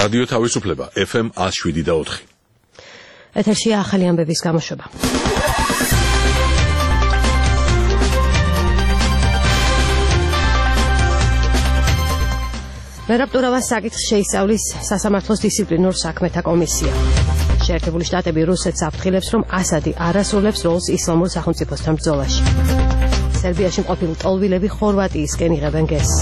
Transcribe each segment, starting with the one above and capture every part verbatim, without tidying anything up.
რადიო თავისუფლება ეფ ემ ათს შვიდი და ოთხი. ეთერშია ახალი ამბების გამოშვება. მერაბტურავას საკითხს შეისწავლის სასამართლოს დისციპლინურ საქმეთა კომისია. შეერთებული შტატები რუსეთს აფრთხილებს, რომ ასადი არ ასრულებს როლს ისლამურ სახელმწიფოსთან ბრძოლაში. სერბიაში მყოფი ლტოლვილები ხორვატიისკენ იღებენ გეზს.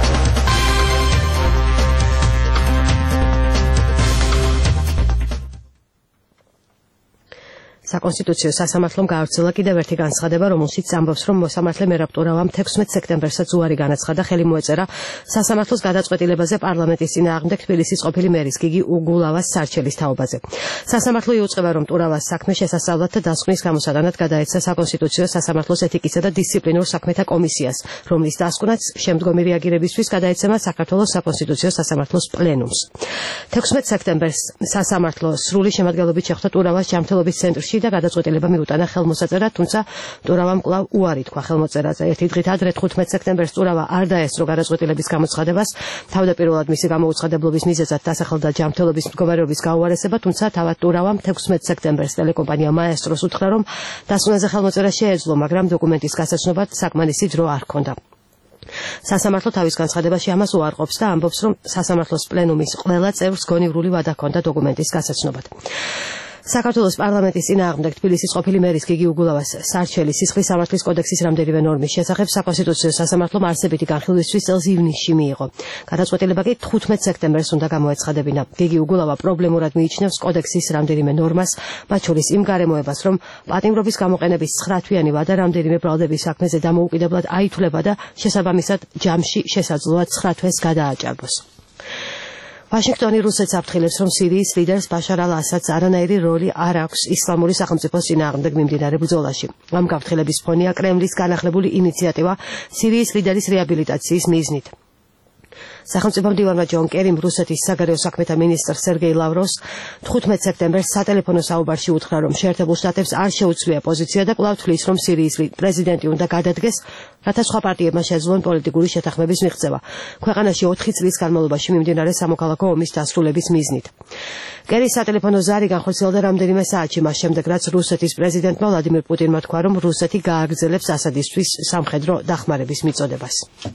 საკონსტიტუციო სასამართლომ გაავრცელა კიდევ ერთი განცხადება, რომელშიც ამბობს, რომ მოსამართლე მერაბტურავამ თექვსმეტ სექტემბერსაც უარი განაცხადა, ხელი მოეწერა სასამართლოს გადაწყვეტილებაზე პარლამენტის წინააღმდეგ თბილისის ყოფილი მერის გიგი უგულავას სარჩელის თაობაზე. სასამართლო იუწყება, რომ ტურავას საქმე შესასწავლად და დასკვნის გამოსატანად გადაეცა საკონსტიტუციო სასამართლოს ეთიკისა და დისციპლინურ საქმეთა კომისიას, რომლის დასკვნაც შემდგომი რეაგირებისთვის გადაეცემა საქართველოს საკონსტიტუციო სასამართლოს პლენუმს. თექვსმეტ სექტემბერს სასამართლო სრული შემადგენლობით შეხვდა ტურავას ჯანმრთელობის ცენტრში და გადაწყვეტილება მიუტანა ხელმოსაწერად, თუმცა ტურავამ კვლავ უარი თქვა ხელმოწერაზე. ერთი დღით ადრე თხუთმეტ სექტემბერს ტურავა არ დაესწრო გადაწყვეტილების გამოცხადებას. თავდაპირველად მისი გამოუცხადებლობის მიზეზად დასახელდა ჯანმრთელობის მდგომარეობის გაუარესება, თუმცა თავად ტურავამ თექვსმეტ სექტემბერს ტელეკომპანია მაესტროს უთხრა, რომ დასკვნაზე ხელმოწერა შეეძლო, მაგრამ დოკუმენტის გასაცნობად საკმარისი დრო არ ჰქონდა. სასამართლო თავის განცხადებაში ამას უარყოფს და ამბობს, რომ სასამართლოს პლენუმის ყველა წევრს გონივრული ვადა ჰქონდა დოკუმენტის გასაცნობად. საქართველოს პარლამენტის წინააღმდეგ თბილისის ყოფილი მერის გიგი უგულავას სარჩელის სისხლის სამართლის კოდექსის რამდენიმე ნორმის შესახებ საკონსტიტუციო სასამართლომ არსებითი განხილვისთვის წელს ივნისში მიიღო. გადაწყვეტილება კი თხუთმეტ სექტემბერს უნდა გამოეცხადებინა. გიგი უგულავა პრობლემურად მიიჩნევს კოდექსის რამდენიმე ნორმას, მათ შორის იმ გარემოებას, რომ პატიმრობის გამოყენების ცხრათვიანი ვადა რამდენიმე ბრალდების საქმეზე დამოუკიდებლად აითვლება და შესაბამისად ჯამში შესაძლოა ცხრა თვეს გადააჭარბოს. ვაშინგტონი რუსეთს აფრთხილებს, რომ სირიის ლიდერს ბაშარ ალ-ასადს არანაირი როლი არ აქვს ისლამური სახელმწიფოს წინააღმდეგ მიმდინარე ბრძოლაში. ამ გაფრთხილების ფონია კრემლის განახლებული ინიციატივა სირიის ლიდერის რეაბილიტაციის მიზნით. სახელმწიფო მდივანმა ჯონ კერიმ რუსეთის საგარეო საქმეთა მინისტრ სერგეი ლავროვს თხუთმეტ სექტემბერს სატელეფონო საუბარში უთხრა, რომ შეერთებულ შტატებს არ შეუძლია პოზიცია და კვლავ თვლის, რომ სირიის პრეზიდენტი უნდა გადადგეს, რათა სხვა პარტიებმა შეძლონ პოლიტიკური შეთანხმების მიღწევა. ქვეყანაში ოთხი წლის განმავლობაში მიმდინარე სამოქალაქო ომის დასრულების მიზნით. კერის სატელეფონო ზარი განხორციელდა რამდენიმე საათში მას შემდეგ, რაც რუსეთის პრეზიდენტმა ვლადიმირ პუტინმა თქვა, რომ რუსეთი გააგრძელებს ასადისთვის სამხედრო დახმარების მიწოდებას.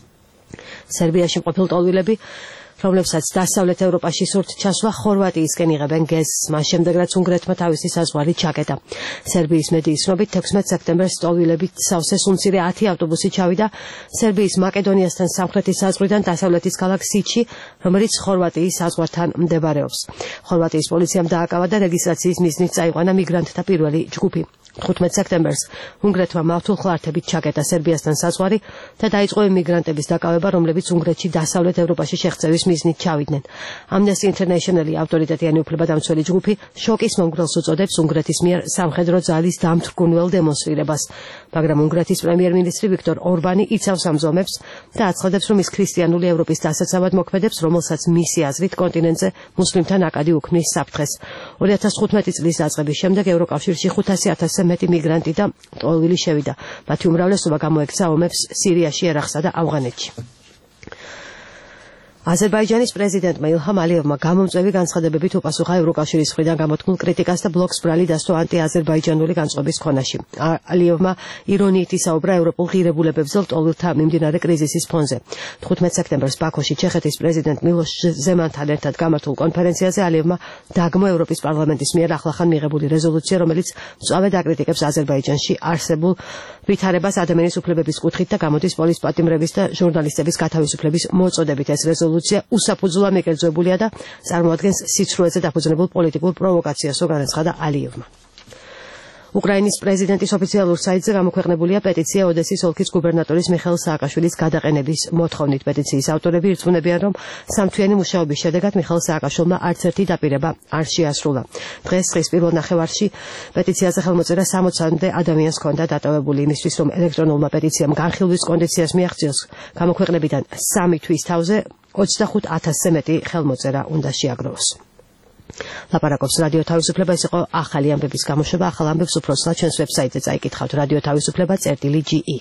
სერბიაში მყოფი ლტოლვილები, რომლებსაც დასავლეთ ევროპაში სურთ ჩასვლა, ხორვატიისკენ იღებენ გეზს, მას შემდეგ რაც უნგრეთმა თავისი საზღვარი ჩაკეტა. სერბიის მედიის ცნობით თექვსმეტ სექტემბერს ლტოლვილებით სავსე სულ მცირე ათი ავტობუსი ჩავიდა სერბიის მაკედონიასთან სამხრეთის საზღვრიდან დასავლეთის ქალაქ სიჩი, რომელიც ხორვატიის საზღვართან მდებარეობს. ხორვატიის პოლიციამ დააკავა და რეგისტრაციის მიზნით წაიყვანა მიგრანტთა პირველი ჯგუფი. თხუთმეტ სექტემბერს უნგრეთმა მავთულხლართებით ჩაკეტა სერბიასთან საზღვარი და დაიწყო იმიგრანტების დაკავება, რომლებიც უნგრეთში დასავლეთ ევროპაში შეღწევის მიზნით ჩავიდნენ. Amnesty International-ი ავტორიტეტიანი უფლებადამცველი ჯგუფი შოკის მომგვრელს უწოდებს უნგრეთის მიერ სამხედრო ძალის დამთრგუნველ დემონსტრირებას, მაგრამ უნგრეთის პრემიერ-მინისტრი ვიქტორ ორბანი იცავს ამ ზომებს და აცხადებს, რომ ის ქრისტიანული ევროპის დასაცავად მოქმედებს, რომელსაც მისი აზრით კონტინენტზე მუსლიმთა ნაკადი უქმნის საფრთხეს. ორი ათას თხუთმეტი წლის დაწყების შემდეგ ევროკავშირში ხუთასი ათასზე მეტი მიგრანტი და ლტოლვილი შევიდა. მათი უმრავლესობა გამოექცა ომებს სირიაში, ერაყსა და ავღანეთში. აზერბაიჯანის პრეზიდენტმა ილჰამ ალიევმა გამომწვევი განცხადებებით უპასუხა ევროკავშირის მხრიდან გამოთქმულ კრიტიკას და ბლოკს ბრალი დასდო ანტი-აზერბაიჯანული განწყობის ქონაში. ალიევმა ირონიით ისაუბრა ევროპულ ღირებულებებზე ლტოლვილთა მიმდინარე კრიზისის ფონზე. თხუთმეტ სექტემბერს ბაქოში ჩეხეთის პრეზიდენტ მილოშ ზემანთან ერთად გამართულ კონფერენციაზე ალიევმა დაგმო ევროპის პარლამენტის მიერ ახლახან მიღებული რეზოლუცია, რომელიც მწვავედ აკრიტიკებს აზერბაიჯანში არსებულ ვითარებას ადამიანის უფლებების კუთხით და გამოდის პოლის პატიმრების და ჟურნალისტების გათავისუფლების მოწოდებით. ეს რეზოლუცია უსაფუძვლად მიკერძოებულია და წარმოადგენს სიცრუეზე დაფუძნებულ პოლიტიკურ პროვოკაციას, განაცხადა ალიევმა. უკრაინის პრეზიდენტის ოფიციალურ საიტზე გამოქვეყნებულია პეტიცია ოდესის ოლქის გუბერნატორის მიხეილ სააკაშვილის გადაყენების მოთხოვნით. პეტიციის ავტორები ირწმუნებიან, რომ სამთვიანი მუშაობის შედეგად მიხეილ სააკაშვილმა არც ერთი დაპირება არ შეასრულა. დღეს დღის პირველ ნახევარში პეტიციაზე ხელმოწერა სამოცამდე ადამიანს ჰქონდა დატოვებული. იმისთვის, რომ ელექტრონულმა პეტიციამ განხილვის კონდიციას მიაღწიოს, გამოქვეყნებიდან სამი თვის თავზე ოცდახუთ ათასზე მეტი ხელმოწერა უნდა შეაგროვოს. ლაპარაკობს რადიო თავისუფლება. ეს იყო ახალი ამბების გამოშვება. ახალ ამბებს უფრო სულ ჩვენს ვებსაიტზე წაიკითხავთ რადიო თავისუფლება წერტილი ჯი ი.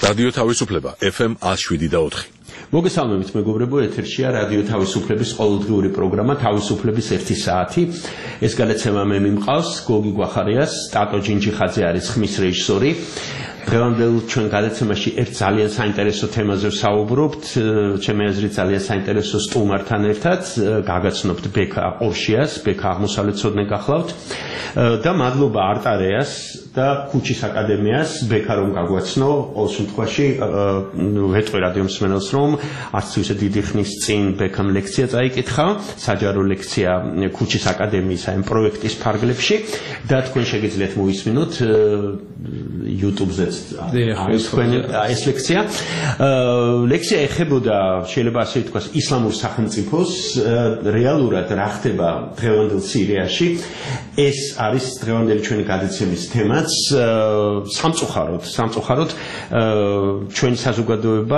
რადიო თავისუფლება F M one oh seven point four. მოგესალმებით მეგობრებო, ეთერშია რადიო თავისუფლების ყოველდღიური პროგრამა თავისუფლების ერთი საათი. ეს გადაცემა მე მიმყავს გოგი გვახარიას, ტატო ჯინჯიხაძე არის ხმის რეჟისორი. დღევანდელ ჩვენ გადაცემაში ერთ ძალიან საინტერესო თემაზე ვსაუბრობთ, ჩემი აზრით ძალიან საინტერესო სტუმართან ერთად, გაგაცნობთ ბექა ყორშიას, ბექა აღმოსავლეთცოდნე გახლავთ და მადლობა არტარეას და ქუჩის აკადემიას ბექა რომ გაგვაცნო, ყოველ შემთხვევაში ვეტყვი რადიო მსმენელს რომ არც ისე დიდი ხნის წინ ბექამ ლექცია წაიკითხა, საჯარო ლექცია ქუჩის აკადემიის ამ პროექტის ფარგლებში და თქვენ შეგიძლიათ მოისმინოთ YouTube-ზე ეს თქვენი ეს ლექცია. ლექცია ეხებოდა, შეიძლება ასე ვთქვას, ისლამურ სახელმწიფოს, რეალურად რა ხდება დღევანდელ სირიაში. ეს არის დღევანდელი ჩვენი გადაცემის თემაც. სამწუხაროდ, სამწუხაროდ ჩვენი საზოგადოება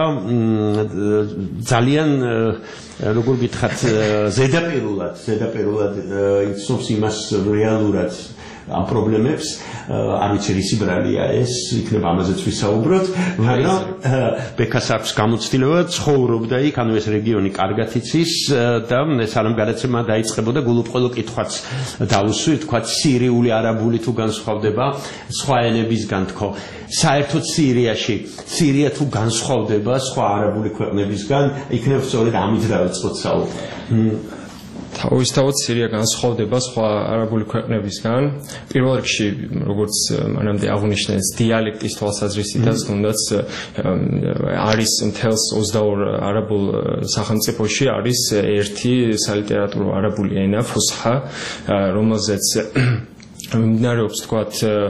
ძალიან როგორ გითხრათ, ზედაპირულად, ზედაპირულად იცნობს იმას რეალურად ამ პრობლემებს, არ ვიცი ისი ბრალია ეს, იქნება ამაზეც ვისაუბროთ, მაგრამ ბექას აქვს გამოცდილება, ცხოვრობდა იქ, ანუ ეს რეგიონი კარგად იცის და ეს არამ გადაცემა დაიწყებოდა, გულუბრყოლო კითხვაც დაუსვი, თქვა სირიული, არაბული თუ განსხვავდება სხვა ენებისგან თქო. საერთოდ სირიაში, სირია თუ განსხვავდება სხვა არაბული ქვეყნებისგან, იქნება სწორედ ამით დავიწყოთ საუბარი. თავისთავად სირია განსხვავდება სხვა არაბული ქვეყნებისგან. პირველ რიგში, როგორც მანამდე აღნიშნეს, დიალექტის თვალსაზრისითაც თუნდაც არის მთელს ოცდაორ არაბულ სახელმწიფოში არის ერთი სალიტერატურო არაბული ენა, ფუსჰა, რომელზეც მიმდინარეობს თქვათ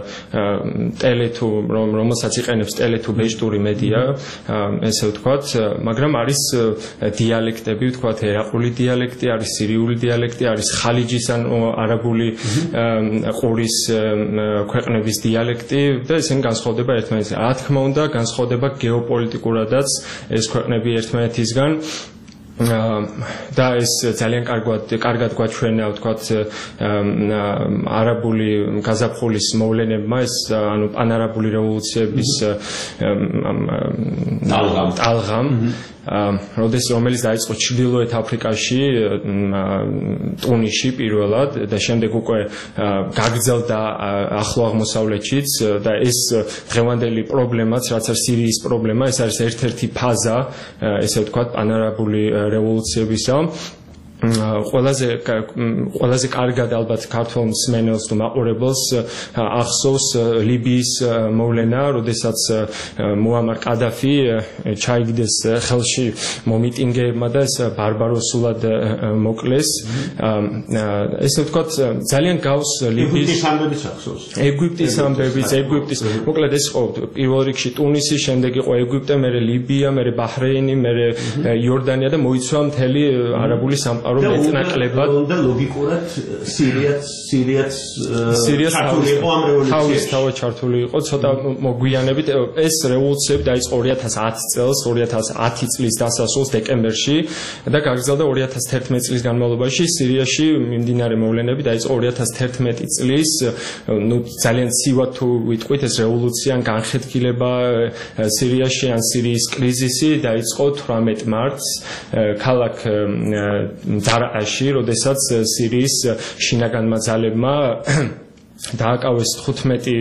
ტელე თუ რომელსაც იყენებს ტელე თუ ბეჭდური მედია, ესე ვთქვათ, მაგრამ არის დიალექტები, ვთქვათ, ერაყული დიალექტი, არის სირიული დიალექტი, არის ხალიჯის ან არაბული ყურის ქვეყნების დიალექტი და ესენი განსხვავდება ერთმანეთისგან. რა თქმა უნდა, განსხვავდება გეოპოლიტიკურადაც ეს ქვეყნები ერთმანეთისგან. და ეს ძალიან კარგად კარგად გვაჩვენა, ვთქვათ, არაბული გაზაფხულის მოვლენებმა, ეს ანუ პანარაბული რევოლუციების ტალღამ, როდეს რომელიც დაიწყო ჩრდილოეთ აფრიკაში, ტუნისში პირველად და შემდეგ უკვე გაგრძელდა ახლო აღმოსავლეთშიც და ეს დღევანდელი პრობლემაც, რაც არის სირიის პრობლემა, ეს არის ერთ-ერთი ფაზა, ესე ვთქვათ, პანარაბული რევოლუციებისა. ყველაზე ყველაზე კარგად ალბათ ქართულ მსმენელს თუ მაყურებელს ახსოვს ლიბიის მოვლენა, როდესაც მუამარ კადაფი ჩაიგდეს ხელში მომიტინგეებმა და ეს ბარბაროსულად მოკლეს. ესე ვთქვათ, ძალიან გავს ლიბიის ამბებიც ახსოვს. ეგვიპტის ამბებიც, ეგვიპტის, მოკლედ ეს იყო პირველ რიგში ტუნისი, შემდეგ იყო ეგვიპტე, მერე ლიბია, მერე ბაჰრეინი, მერე იორდანია და მოიცვა მთელი არაბული სამყარო. მეტნაკლებად და ლოგიკურად სირიაც სირიაც ჩართული იყო ამ რევოლუციაში. თავისთავად ჩართული იყო, ცოტა მოგვიანებით ეს რევოლუციები დაიწყო ორი ათას ათი წელს, ორი ათას ათი წლის დასასრულს დეკემბერში და გაგრძელდა ორი ათას თერთმეტი წლის განმავლობაში. სირიაში მიმდინარე მოვლენები დაიწყო ორი ათას თერთმეტი წლის, ნუ ძალიან ცივად თუ ვიტყვით, ეს რევოლუცია ან განხეთქილება სირიაში ან სირიის კრიზისი დაიწყო თვრამეტ მარტს ქალაქ დარაში, როდესაც სირიის შინაგანმა ძალებმა დააკავეს თხუთმეტი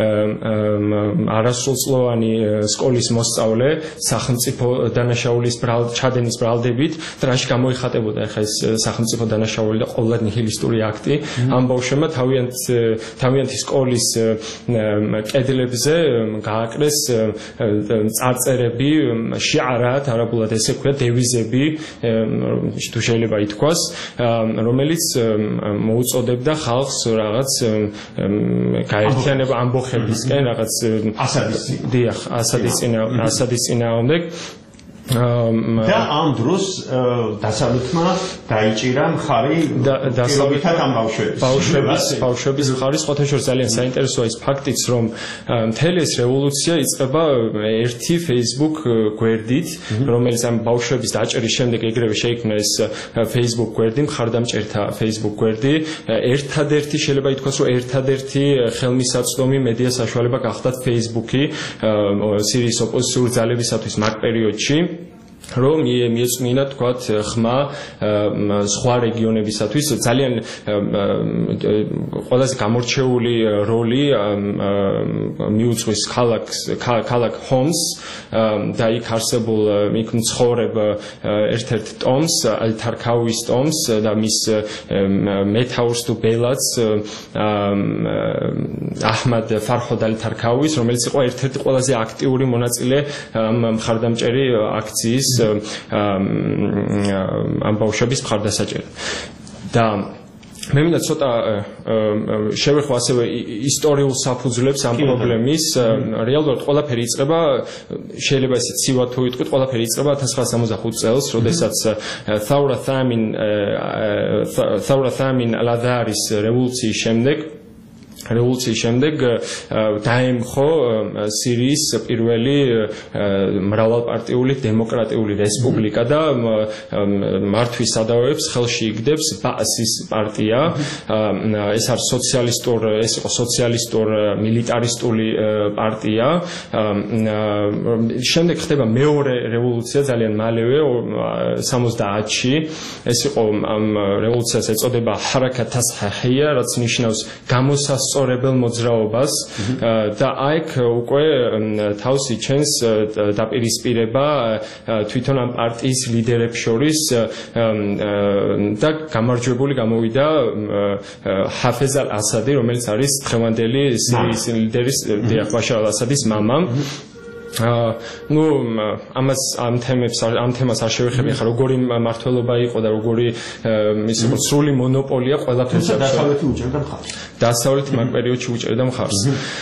არასრულწლოვანი სკოლის მოსწავლე სახელმწიფო დანაშაულის ჩადენის ბრალდებით და რაში გამოიხატებოდა ახლა ეს სახელმწიფო დანაშაული და ყოვლად ნიჰილისტური აქტი. ამ ბავშვებმა თავიანთი სკოლის კედლებზე გააკრეს წარწერები, შიარათ, არაბულად ესე ქვია, დევიზები, თუ შეიძლება ითქვას, რომელიც მოუწოდებდა ხალხს რაღაც გაერთიანება ამბოხებისკენ, რაღაც ასადის, დიახ, ასადის წინააღმდეგ. და ამ დროს დასავლეთმა დაიჭირა მხარი დასავლეთთან ამ ბავშვების ბავშვების ბავშვების მხარის ყოველთვის ძალიან საინტერესოა ის ფაქტიც რომ მთელი ეს რევოლუცია იწყება ერთი Facebook გვერდით რომელიც ამ ბავშვების დაჭერის შემდეგ ეგრევე შეიქმნა ეს Facebook გვერდი მხარდამჭერთა Facebook გვერდი ერთადერთი შეიძლება ითქვას რომ ერთადერთი ხელმისაწვდომი მედია საშუალება გახდათ Facebook-ი სირიის ოპოზიციური ძალებისათვის მაგ პერიოდში რომ მიეწმინა თქვათ ხმა სხვა რეგიონებისათვის ძალიან ყველაზე გამორჩეული როლი მიუძღვის ქალაქს ქალაქ ჰომს და იქ არსებულ იქ მცხოვრებ ერთ-ერთ ტომს ალ-თარქაუის ტომს და მის მეთაურს თუ ბელაც აჰმად ფარჰოდ ალ-თარქაუის რომელიც იყო ერთ-ერთი ყველაზე აქტიური მონაწილე მხარდამჭერი აქციის ამ ბავშვების მხარდასაჭერად და მე მინდა ცოტა შევეხო ასევე ისტორიულ საფუძვლებს ამ პრობლემის რეალურად ყველაფერი იწყება შეიძლება ისე ცივად თუ ვიტყვით ყველაფერი იწყება ათას ცხრაასა სამოცდახუთი წელს როდესაც თაურა თამინ თაურა თამინ ალ-ადარის რევოლუციის შემდეგ რევოლუციის შემდეგ დაემხო სირიის პირველი მრავალპარტიული დემოკრატიული რესპუბლიკა და მართვის სადავეებს ხელში იგდებს ბაასის პარტია ეს არის სოციალისტურ ეს იყო სოციალისტურ მილიტარისტული პარტია შემდეგ ხდება მეორე რევოლუცია ძალიან მალევე სამოცდაათში ეს იყო ამ რევოლუციას ეწოდება ჰარაკათ ასჰაჰია რაც ნიშნავს გამოსასწორებელ სწორებელ მოძრაობას და აიქ უკვე თავს იჩენს დაპირისპირება თვითონ ამ პარტიის ლიდერებს შორის და გამარჯვებული გამოვიდა ჰაფეზ ალ-ასადი რომელიც არის დღევანდელი სირიის ლიდერის ბაშარ ალ-ასადის მამა ну ამას ამ თემებს ამ თემას არ შევეხები ახლა როგორი მართლობა იყო და როგორი ის იყო სრული მონოპოლია ყველაფერზე დასავლეთი უჭერდა მხარს დასავლეთი მაგ პერიოდში უჭერდა მხარს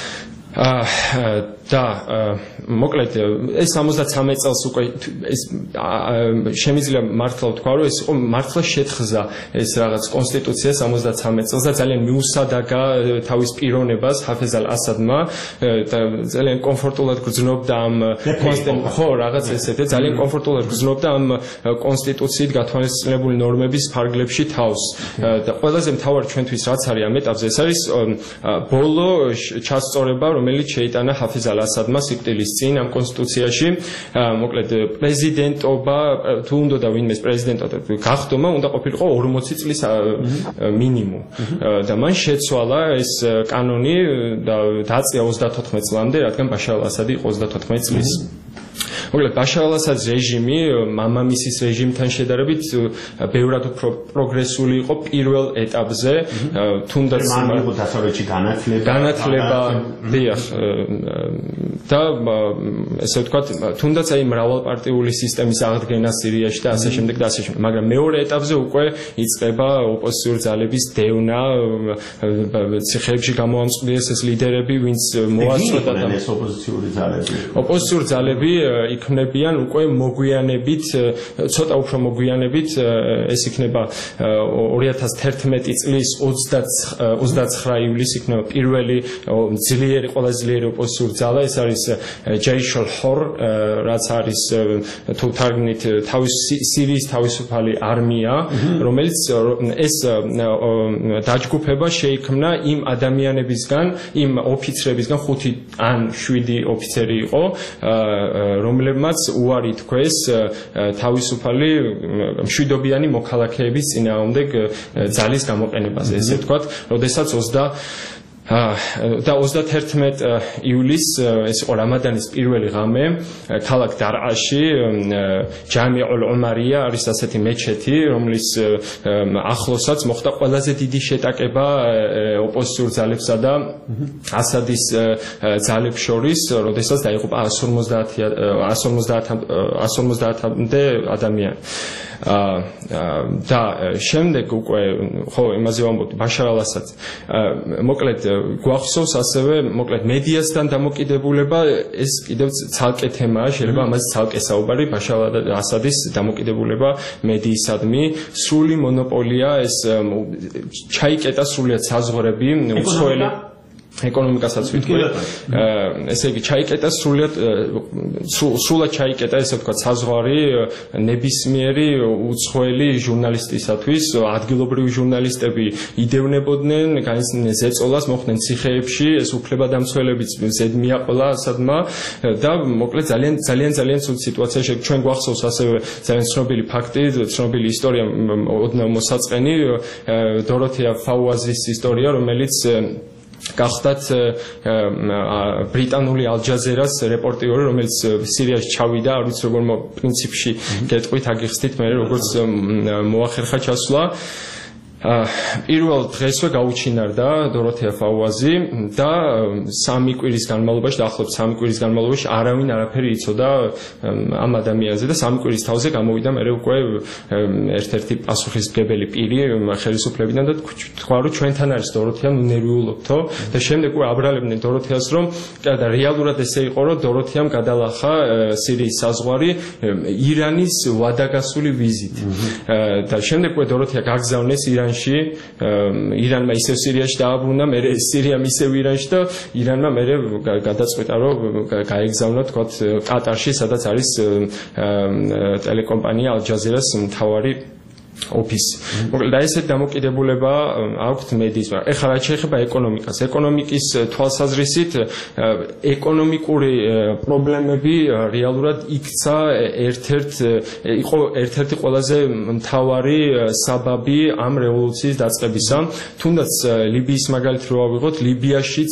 და მოკლედ ეს სამოცდათრამეტ წელს უკვე ეს შემიძლია მართლა ვთქვა რომ ეს იყო მართლა შეთხზა ეს რაღაც კონსტიტუცია სამოცდათრამეტ წელს და ძალიან მიუსადაგა თავის პიროვნებას ჰაფეზ ალ-ასადმა და ძალიან კომფორტულად გრძნობდა ამ ხო რაღაც ესეთი ძალიან კომფორტულად გრძნობდა ამ კონსტიტუციით გათვალისწინებული ნორმების ფარგლებში თავს და ყველაზე მთავარი ჩვენთვის რაც არის ამ ეტაპზე ეს არის ბოლო ჩასწორება რომელიც შეიტანა ჰაფეზ ალ-ასადმა სიკვდილის წინ ამ კონსტიტუციაში მოკლედ პრეზიდენტობა თუ უნდა ვინმეს პრეზიდენტად გახდომა უნდა ყოფილიყო ორმოცი წლის მინიმუმ და მან შეცვალა ეს კანონი და დააწია ოცდათოთხმეტ წლამდე რადგან ბაშარ ალ-ასადი იყო ოცდათოთხმეტ წლის მოკლედ ბაშარ ალ-ასადის რეჟიმი მამამისის რეჟიმთან შედარებით ბევრად უფრო პროგრესული იყო პირველ ეტაპზე თუნდაც მან დასავლეთში განათლება განათლება დიახ და ესე ვთქვათ თუნდაც აი მრავალპარტიული სისტემის აღდგენა სირიაში და ასე შემდეგ და ასე შემდეგ მაგრამ მეორე ეტაპზე უკვე იწყება ოპოზიციური ძალების დევნა ციხეებში გამოამწყვდიეს ეს ლიდერები ვინც მოაწოდა და ეს ოპოზიციური ძალები ოპოზიციური ძალები იქნებიან უკვე მოგვიანებით ცოტა უფრო მოგვიანებით ეს იქნება ორი ათას თერთმეტი წლის ოცდაცხრა ივლისი იქნება პირველი ძლიერი ყველა ძლიერი ოპოზიციური ძალა ეს არის ჯეიშ ალ-ჰორ რაც არის თუ თარგმნით თავის სირიის თავისუფალი არმია რომელიც ეს დაჯგუფება შეიქმნა იმ ადამიანებისგან იმ ოფიცრებისგან ხუთი ან შვიდი ოფიცერი იყო რომლებმაც უარი თქვეს თავისუფალი მშვიდობიანი მოქალაქეების წინააღმდეგ ძალის გამოყენებაზე ესე ვთქვათ როდესაც ოცდა და ოცდათერთმეტ ივლისს ეს იყო რამადანის პირველი ღამე ქალაქ დარაში ჯამიულ ომარია არის ასეთი მეჩეთი რომლის ახლოსაც მოხდა ყველაზე დიდი შეტაკება ოპოზიციურ ძალებსა და ასადის ძალებს შორის როდესაც დაიღუპა εκατს ორმოცდაათამდე ადამიანი და შემდეგ უკვე ხო იმაზე ვამბობთ ბაშარ ალ-ასადს მოკლედ გვახსოვს ასევე მოკლედ მედიასთან დამოკიდებულება ეს კიდევ ცალკე თემაა შეიძლება ამაზე ცალკე საუბარი ბაშარ ასადის დამოკიდებულება მედიისადმი სრული მონოპოლია ეს ჩაიკეტა სრულიად საზღვრები უცხოელი ეკონომიკასაც ვიტყვი ესე იგი ჩაიკეტა სრულად სრულად ჩაიკეტა ესე ვთქვათ საზღვარი ნებისმიერი უცხოელი ჟურნალისტისათვის ადგილობრივი ჟურნალისტები იდევნებოდნენ განიცდიდნენ ზეწოლას მოხდნენ ციხეებში ეს უფლებადამცველებიც ზედ მიაყოლა ასადმა და მოკლედ ძალიან ძალიან ძალიან ცუდ სიტუაციაში ჩვენ გვახსოვს ასევე ძალიან ცნობილი ფაქტი ცნობილი ისტორია ოდნავ მოსაწყენი დოროთეა ფაუაზის ისტორია რომელიც გახდათ ბრიტანული ალჯაზერას რეპორტიორი რომელიც სირიაში ჩავიდა არ ვიცი როგორ პრინციპში გეტყვით აგიხსნით მე როგორც მოახერხა ჩასვლა პირველ დღესვე გაუჩინარდა დოროთეა ფაუაზი და სამი კვირის განმავლობაში დაახლოებით სამი კვირის განმავლობაში არავინ არაფერი იცოდა ამ ადამიანზე და სამი კვირის თავზე გამოვიდა მე უკვე ერთ-ერთი პასუხისმგებელი პირი ხელისუფლებიდან და თქვა რომ ჩვენთან არის დოროთეა ნუ ნერვიულობთო და შემდეგ უკვე აბრალებდნენ დოროთეას რომ და რეალურად ესე იყო რომ დოროთეამ გადალახა სირიის საზღვარი ირანის ვადაგასული ვიზით და შემდეგ უკვე დოროთეა გაგზავნეს ირანში ირანმა ისევ სირიაში დააბრუნა, მე სირიამ ისევ ირანში და ირანმა მე გადაწყვიტა რომ გაეგზავნა თქვათ კატარში, სადაც არის ტელეკომპანია ალჯაზერას მთავარი ოფისი. მოკლედ და ესეთ დამოკიდებულება აქვთ მედიის. ეხლა რაც შეეხება ეკონომიკას, ეკონომიკის თვალსაზრისით ეკონომიკური პრობლემები რეალურად იქცა ერთ-ერთ იყო ერთ-ერთი ყველაზე მთავარი საბაბი ამ რევოლუციის დაწყებისა. თუნდაც ლიბიის მაგალითი რო ავიღოთ, ლიბიაშიც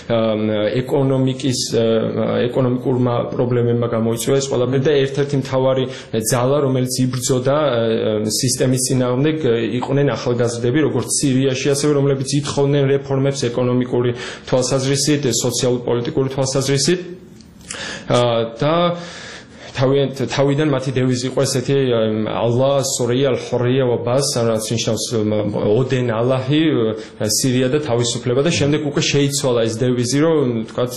ეკონომიკის ეკონომიკურმა პრობლემებმა გამოიწვია ეს ყველაფერი და ერთ-ერთი მთავარი ძალა, რომელიც იბრძოდა სისტემის წინააღმდეგ იყვნენ ახალგაზრდები, როგორც სირიაში, ასევე რომლებიც ითხოვდნენ რეფორმებს ეკონომიკური თვალსაზრისით, სოციალურ-პოლიტიკური თვალსაზრისით და თავიდან მათი დევიზი იყო ესეთი ალლა სურია ალ-ჰურია ვა ბას, რაც ნიშნავს ოდენ ალაჰი, სირია და თავისუფლება და შემდეგ უკვე შეიცვალა ეს დევიზი, რომ თქვათ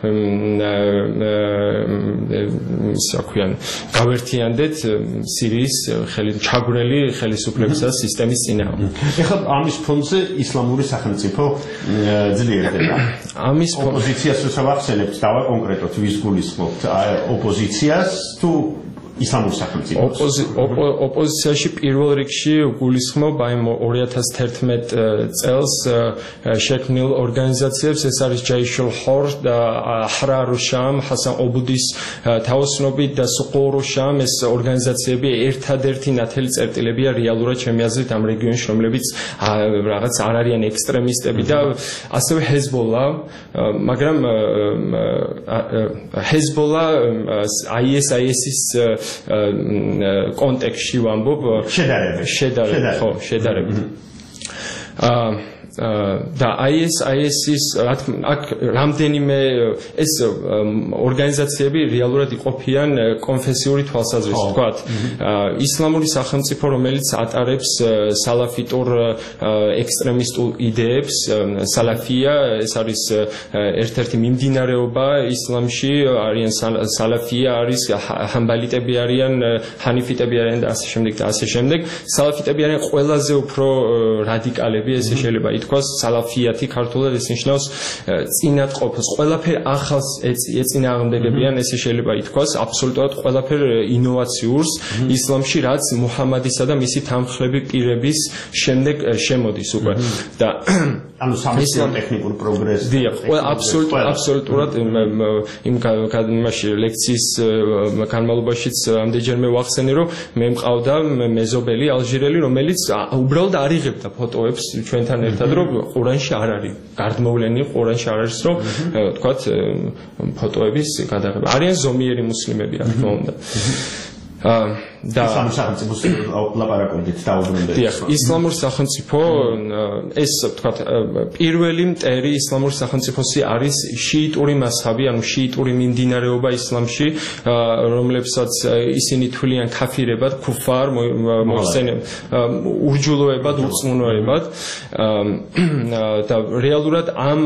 საქვიან გავერთიანდეთ სირიის ხელი ჩაგვრელი ხელისუფლებისა და სისტემის წინააღმდეგ. ეხლა ამის ფონზე ისლამური სახელმწიფო ძლიერდება. ამის ოპოზიციას ვახსენებთ და კონკრეტულად ვის გულისხმობთ ოპოზიციას თუ ისლამურ სახელმწიფოს ოპოზიციაში პირველ რიგში გულისხმობ აი ორი ათას თერთმეტ წელს შექმნილ ორგანიზაციებს ეს არის ჯაიშ ალ-ჰორ და აჰრარ შამ ჰასან ობუდის თაოსნობით და სუყურ შამ ეს ორგანიზაციები ერთადერთი ნათელი წერტილებია რეალურად ჩემი აზრით ამ რეგიონში რომლებიც რაღაც არ არიან ექსტრემისტები და ასევე ჰეზბოლა მაგრამ ჰეზბოლა აი ეს აი ესის კონტექსტში ვამბობ შედარებით შედარებით ხო შედარებით აა და აი ეს აი ესის აქ რამდენიმე ეს ორგანიზაციები რეალურად იყოფიან კონფესიური თვალსაზრისით ვთქვათ ისლამური სახელმწიფო რომელიც ატარებს სალაფიტურ ექსტრემისტულ იდეებს სალაფია ეს არის ერთ-ერთი მიმდინარეობა ისლამში არიან სალაფია არის ჰამბალიტები არიან ჰანიფიტები არიან და ასე შემდეგ და ასე შემდეგ სალაფიტები არიან ყველაზე უფრო რადიკალები ესე შეიძლება ითქვას სალაფიათი ქართულად ეს ნიშნავს წინადყოფას ყველაფერ ახალს ეწინააღმდეგებიან ესე შეიძლება ითქვას აბსოლუტურად ყველაფერ ინოვაციურს ისლამში რაც მუჰამადისა და მისი თანხლები პირების შემდეგ შემოდის უკვე და ანუ სამეცნიერო ტექნიკურ პროგრესს დიახ აბსოლუტურად აბსოლუტურად იმ იმაში ლექციის განმავლობაშიც ამდენჯერმე ვახსენე რომ მე მყავდა მეზობელი ალჟირელი რომელიც უბრალოდ არ იღებდა ფოტოებს ჩვენთან ერთად რომ ყურანში არ არის გარდმოვლენი ყურანში არ არის რომ თქვათ ფოტოების გადაღება არიან ზომიერი მუსლიმები რა თქმა უნდა და ისლამურ სახელმწიფოს ლაპარაკობდით დაუბრუნდეთ. დიახ, ისლამურ სახელმწიფო ეს თქვათ პირველი მტერი ისლამურ სახელმწიფოსი არის შიიტური მასხაბი, ანუ შიიტური მიმდინარეობა ისლამში, რომლებსაც ისინი თვლიან ქაფირებად, ქუფარ, მოხსენებ ურჯულოებად, უწმუნოებად და რეალურად ამ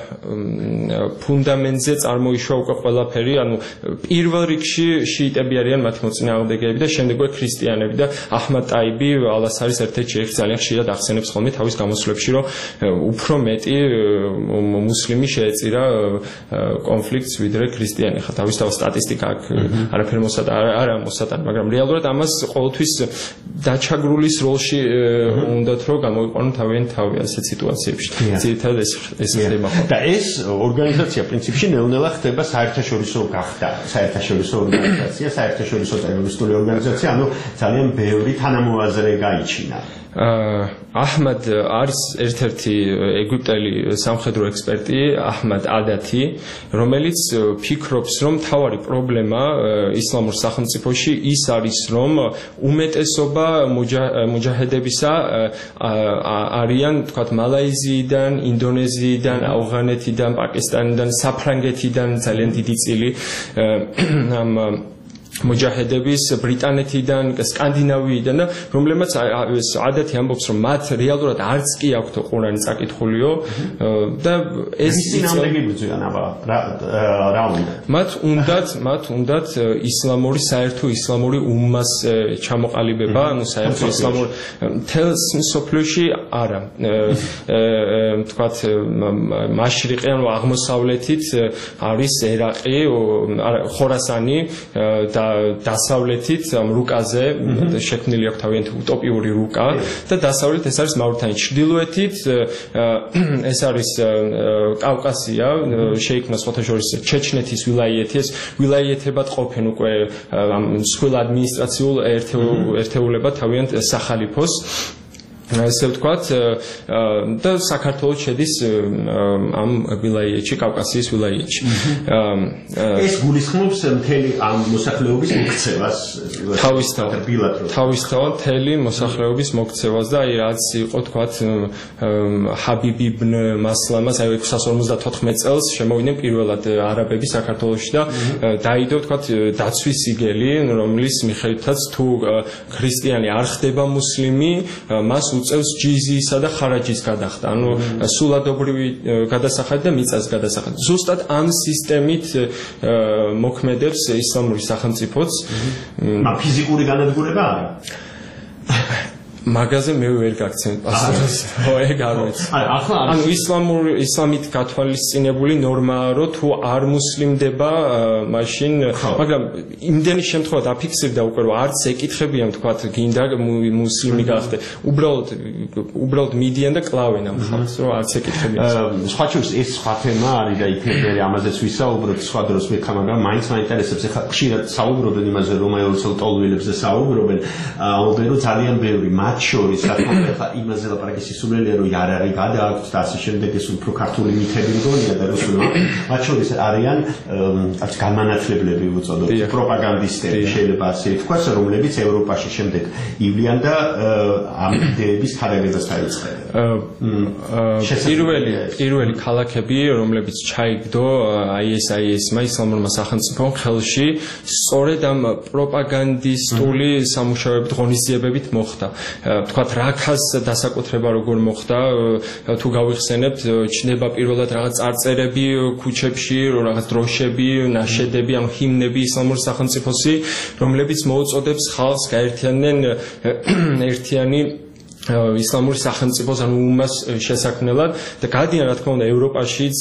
ფუნდამენტზე წარმოიშვა უკვე ყველაფერი, ანუ პირველ რიგში შიიტები არიან მათი მოწინააღმდეგეები და შემდეგვე ქრისტიანები და აჰმად ტაიბი ალასარის ერთ-ერთი შეიხი ძალიან ხშირად ახსენებს ხოლმე თავის გამოსვლებში, რომ უფრო მეტი მუსლიმი შეეწირა კონფლიქტს ვიდრე ქრისტიანი. ხა თავისთავად სტატისტიკა აქ არაფერ მოსატა არა მოსატანი, მაგრამ რეალურად ამას ყოველთვის დაჩაგრულის როლში უნდათ რომ გამოიყვანონ თავიანთ თავი ასეთ სიტუაციებში. ძირითადად ეს ეს ხდება. და ეს ორგანიზაცია პრინციპში ნელ-ნელა ხდება საერთაშორისო გახდა. საერთაშორისო ორგანიზაცია, საერთაშორისო ტერორისტული ორგანიზაცია, ანუ ძალიან ბევრი თანამოაზრე გაიჩინა. აჰმად არის ერთ-ერთი ეგვიპტელი სამხედრო ექსპერტი აჰმად ადათი, რომელიც ფიქრობს, რომ მთავარი პრობლემა ისლამურ სახელმწიფოში ის არის, რომ უმეტესობა მუჯაჰედებისა არიან, თქვათ, მალაიზიიდან, ინდონეზიიდან, ავღანეთიდან, პაკისტანიდან, საფრანგეთიდან ძალიან დიდი წილი ამ მუჯაჰედების ბრიტანეთიდან, სკანდინავიიდან და რომლებმაც ადათი ამბობს, რომ მათ რეალურად არც კი აქვთ ყურანი წაკითხულიო და ეს სინამდვილეებიდან აბა რა უნდა მათ უნდათ მათ უნდათ ისლამური საერთო ისლამური უმმას ჩამოყალიბება, ანუ საერთო ისლამურ თელს სოფლიოში არა თქვათ მაშრიყი, ანუ აღმოსავლეთით არის ერაყი, ხორასანი და დასავლეთით ამ რუკაზე შექმნილი აქვს თავიანთი უტოპიური რუკა და დასავლეთ ეს არის მავრიტანია. ჩრდილოეთით ეს არის კავკასია, შეიქმნა სხვათა შორის ჩეჩნეთის ვილაიეთი, ეს ვილაიეთებად ყოფენ უკვე ამ მსხვილ ადმინისტრაციულ ერთეულებად თავიანთ სახალიფოს. ესე ვთქვათ და საქართველოს შედის ამ ვილაიეთში, კავკასიის ვილაიეთში. ეს გულისხმობს მთელი ამ მოსახლეობის მოქცევას, თავისთავად თავისთავად მთელი მოსახლეობის მოქცევას და აი რაც იყო თქვათ ჰაბიბ იბნ მასლამას აი ექვსას ორმოცდათოთხმეტ წელს შემოვიდნენ პირველად არაბები საქართველოში და დაიდო თქვათ დაცვის სიგელი, რომლის მიხედვითაც თუ ქრისტიანი არ ხდება მუსლიმი, მას უწევს ჯიზიისა და ხარაჯის გადახდა, ანუ სულადობრივი გადასახადი და მიწას გადასახადი. ზუსტად ამ სისტემით მოქმედებს ისლამური სახელმწიფოც. მაგრამ ფიზიკური განადგურება არა. მაგაზე მე ვერ გაგცემთ პასუხს. ხო, ეგ არ ვიცი. ანუ ისლამური ისლამით გათვალისწინებული ნორმაა, რომ თუ არ მუსლიმდება, მაშინ, მაგრამ იმდენი შემთხვევა დაფიქსირდა უკვე, რომ არც ეკითხებიან, თქვათ, გინდა მუსლიმი გახდე. უბრალოდ უბრალოდ მიდიან და კლავენ ამ ხალხს, რომ არც ეკითხებიან. სხვა შორის ეს სხვა თემა არის და იქნებ ამაზეც ვისაუბროთ სხვა დროს მეკითხა, მაგრამ მაინც მაინტერესებს. ეხლა ხშირად საუბრობენ იმაზე, რომ რომაეულსა ტოლვილებზე საუბრობენ, ალბერო ძალიან ბევრი მათ შორის ახლა იმაზე ლაპარაკი სისულელია, რომ არ არის გადააქვთ და ასე შემდეგ, ეს უფრო ქართული მითები მგონია და რუსულმა. მათ შორის არიან არც განმანათლებლები უწოდოთ, პროპაგანდისტები შეიძლება ასე ვთქვას, რომლებიც ევროპაში შემდეგ ივლიან და ამ იდეების თარიღებას დაიწყებენ. პირველი პირველი ქალაქები, რომლებიც ჩაიგდო აი ეს აი ესმა ისლამურმა სახელმწიფომ ხელში, სწორედ ამ პროპაგანდისტული სამუშაოებით, ღონისძიებებით მოხდა. თქვათ რაქას დასაკუთრება როგორ მოხდა, თუ გავიხსენებთ, ჩნდება პირველად რაღაც წარწერები ქუჩებში, რაღაც დროშები, ნაშედები, ანუ ჰიმნები ისლამური სახელმწიფოსი, რომლებიც მოუწოდებს ხალხს გაერთიანდნენ ერთიანი ისლამური სახელმწიფოს, ანუ უმას შესაქმნელად და გადიან რა თქმა უნდა ევროპაშიც,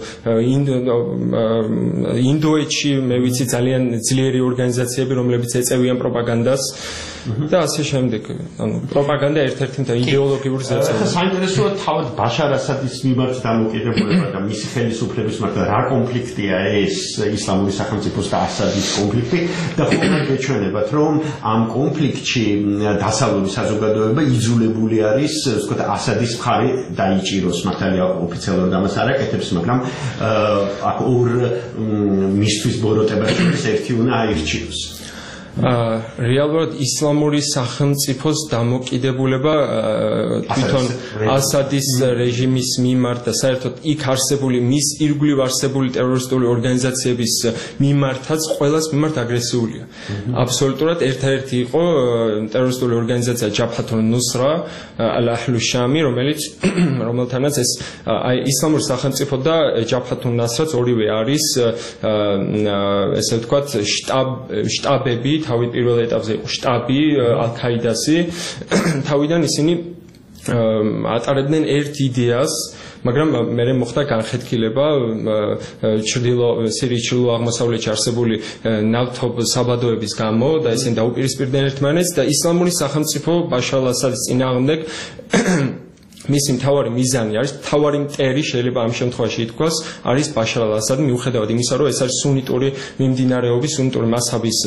ინდოეთში მე ვიცი ძალიან ძლიერი ორგანიზაციები, რომლებიც ეწევიან პროპაგანდას და ასე შემდეგ. ანუ პროპაგანდა ერთ-ერთი იდეოლოგიური ზეწოლა. ახლა საინტერესოა თავად ბაშარ ასადის მიმართ დამოკიდებულება და მისი ხელისუფლების მიმართ რა კონფლიქტია ეს ისლამური სახელმწიფოს და ასადის კონფლიქტი და ხომ გეჩვენებათ, რომ ამ კონფლიქტში დასავლური საზოგადოება იძულებული არის, ვთქვათ, ასადის მხარე დაიჭიროს. მართალია ოფიციალურად ამას არ აკეთებს, მაგრამ აქ ორ მისთვის ბოროტებას შორის ერთი უნდა აირჩიოს. რეალურად ისლამური სახელმწიფოს დამოკიდებულება თვითონ ასადის რეჟიმის მიმართ და საერთოდ იქ არსებული მის ირგვლივ არსებული ტერორისტული ორგანიზაციების მიმართაც ყველას მიმართ აგრესიულია. აბსოლუტურად ერთადერთი იყო ტერორისტული ორგანიზაცია ჯაბჰათ ნუსრა ალ-აჰლუ შამი, რომელიც რომელთანაც ეს აი ისლამური სახელმწიფო და ჯაბჰათ ნუსრაც ორივე არის ესე ვთქვათ შტაბ შტაბები, თავი პირველ ეტაპზე იყო შტაბი ალ-ქაიდასი, თავიდან ისინი ატარებდნენ ერთ იდეას, მაგრამ მე მოხდა განხეთქილება ჩრდილო სირიის ჩრდილო აღმოსავლეთში არსებული ნავთობ საბადოების გამო და ისინი დაუპირისპირდნენ ერთმანეთს და ისლამური სახელმწიფო ბაშარ ალ-ასადის წინააღმდეგ მისი მთავარი მიზანი არის, მთავარი მტერი შეიძლება ამ შემთხვევაში ითქვას, არის ბაშარ ალ-ასადი, მიუხედავად იმისა, რომ ეს არის სუნიტური მიმდინარეობის, სუნიტური მასაბის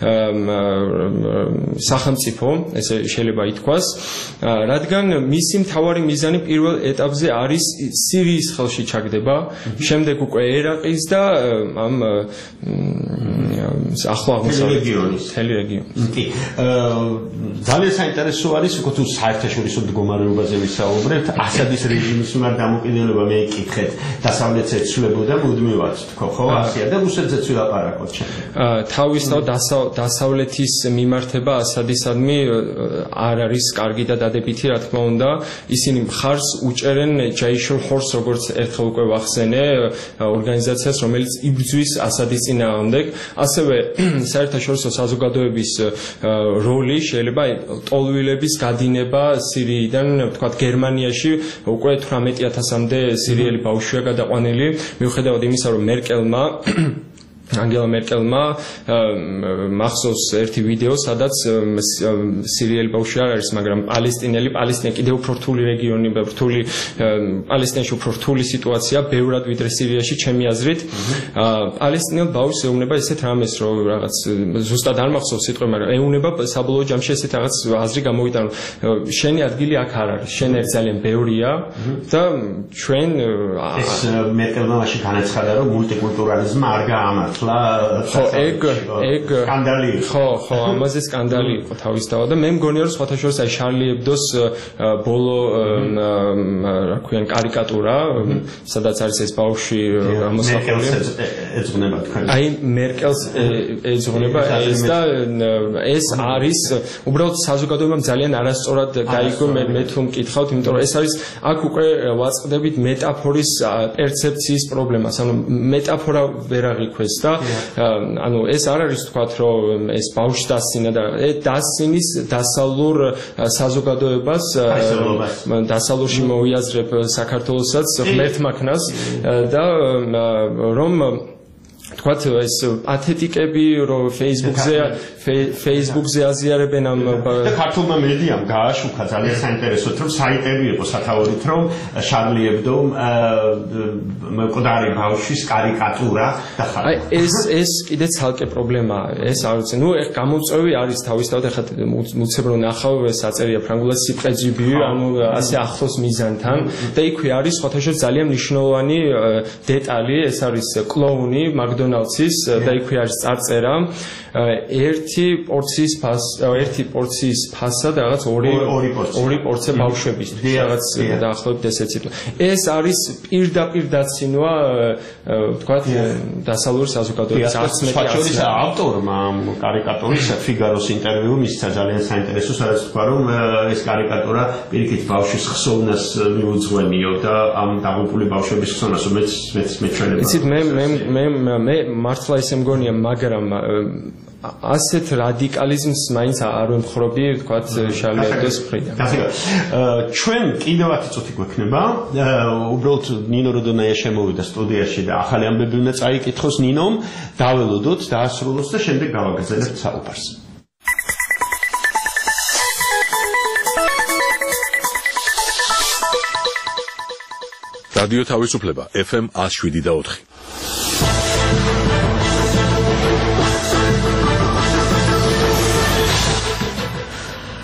სახელმწიფო, ესე შეიძლება ითქვას, რადგან მისი მთავარი მიზანი პირველ ეტაპზე არის სირიის ხელში ჩაგდება, შემდეგ უკვე ერაყის და ამ ახლო აღმოსავლეთის მთელი რეგიონის. კი. ძალიან საინტერესო არის, უკვე თუ საერთაშორისო მდგომარეობაზე ვისაუბრებთ, ასადის რეჟიმის მიმართ დამოკიდებულება მე ეკითხეთ, დასავლეთს ეცვლებოდა მუდმივად თქო, ხო? ასია და რუსეთზეც ვილაპარაკოთ. თავისთავად დასავლეთის მიმართება ასადისადმი არ არის კარგი და დადებითი, რა თქმა უნდა, ისინი მხარს უჭერენ ჯაიშ ալ-ჰორს, როგორც ერთხელ უკვე ვახსენე, ორგანიზაციას, რომელიც იბრძვის ასადის წინააღმდეგ, ასევე საერთაშორისო საზოგადოების როლი შეიძლება ტოლვილების გადინება სირიიდან, ვთქვათ, გერმანიაში უკვე თვრამეტი ათასამდე სირიელი ბავშვია გადაყვანილი, მიუხედავად იმისა, რომ მერკელმა ანგელა მერკელმა მახსოვს ერთი ვიდეო, სადაც სირიელი ბავშვი არ არის, მაგრამ პალესტინელი, პალესტინა კიდევ უფრო რთული რეგიონი, რთული პალესტინაში უფრო რთული სიტუაცია, ბევრად ვიდრე სირიაში, ჩემი აზრით. პალესტინელ ბავშვს ეუბნება ესეთ რამეს, რომ რაღაც ზუსტად არ მახსოვს სიტყვა, მაგრამ ეუბნება საბოლოო ჯამში ესეთ რაღაც აზრი გამოვიტანა, რომ შენი ადგილი აქ არ არის, შენ ერთ ძალიან ბევრია და ჩვენ ეს მერკელმა მაშინ განაცხადა, რომ მულტიკულტურალიზმი არ გაამართლა. ხო, ეგ ეგ სკანდალი ხო, ხო, ამაზე სკანდალი იყო თავისთავად და მე მგონია, რომ სხვათა შორის აი შარლი ებდოს ბოლო რა ქვიან კარიკატურა, სადაც არის ეს ბავშვი გამოსახული. ეძღვნება თქვენ. აი მერკელს ეძღვნება ეს და ეს არის უბრალოდ საზოგადოებამ ძალიან არასწორად გაიგო, მე მე თუ მკითხავთ, იმიტომ რომ ეს არის აქ უკვე ვაწყდებით მეტაფორის პერცეფციის პრობლემას, ანუ მეტაფორა ვერ აღიქვეს და ანუ ეს არ არის თქვათ, რომ ეს ბავშვი დასცინა და დასცინის დასავლურ საზოგადოებას დასავლურში მოიაზრებ საქართველოსაც ღმერთმაქნას და რომ თქვათ ეს პათეტიკები რომ Facebook-ზე Facebook-ზე აზიარებენ ამ და ქართულმა მედიამ გააშუქა ძალიან საინტერესოდ, რომ საიტები იყო სათაურით, რომ შარლი ებდომ მკვდარი ბავშვის კარიკატურა დახარა. აი ეს ეს კიდე ცალკე პრობლემაა, ეს არ ვიცი, ნუ ეხ გამოწვევი არის თავისთავად, ეხლა მუცებ რომ ნახავ საწერია ფრანგულად სიპყეძიბი, ანუ ასე ახლოს მიზანთან და იქვე არის სხვათაშორის ძალიან მნიშვნელოვანი დეტალი, ეს არის კლოუნი მაკდონალდსის და იქვე არის წარწერა ერთი პორციის ფას, ერთი პორციის ფასა და რაღაც ორი ორი პორცია ბავშვებისთვის, რაღაც დაახლოებით ესეც იყო. ეს არის პირდაპირ დაცინვა, ვთქვათ, დასავლური საზოგადოების არც მეტი არც ავტორმა ამ კარიკატურის ფიგაროს ინტერვიუ მისცა ძალიან საინტერესო, სადაც თქვა, რომ ეს კარიკატურა პირიქით ბავშვის ხსოვნას მიუძღვენიო და ამ დაღუპული ბავშვების ხსოვნას, რომელიც მეც მეჩვენება. იცით, მე მე მე მართლა ისე მგონია, მაგრამ ასეთ რადიკალიზმს მაინც არ ვემხრობი, ვთქვათ, შარლი ებდოს მხრიდან. ჩვენ კიდევ ათი წუთი გვექნება. უბრალოდ ნინო როდონაია შემოვიდა სტუდიაში და ახალი ამბები უნდა წაიკითხოს ნინომ, დაველოდოთ, დაასრულოს და შემდეგ გავაგრძელებთ საუბარს. რადიო თავისუფლება ეფ ემ one oh seven და four.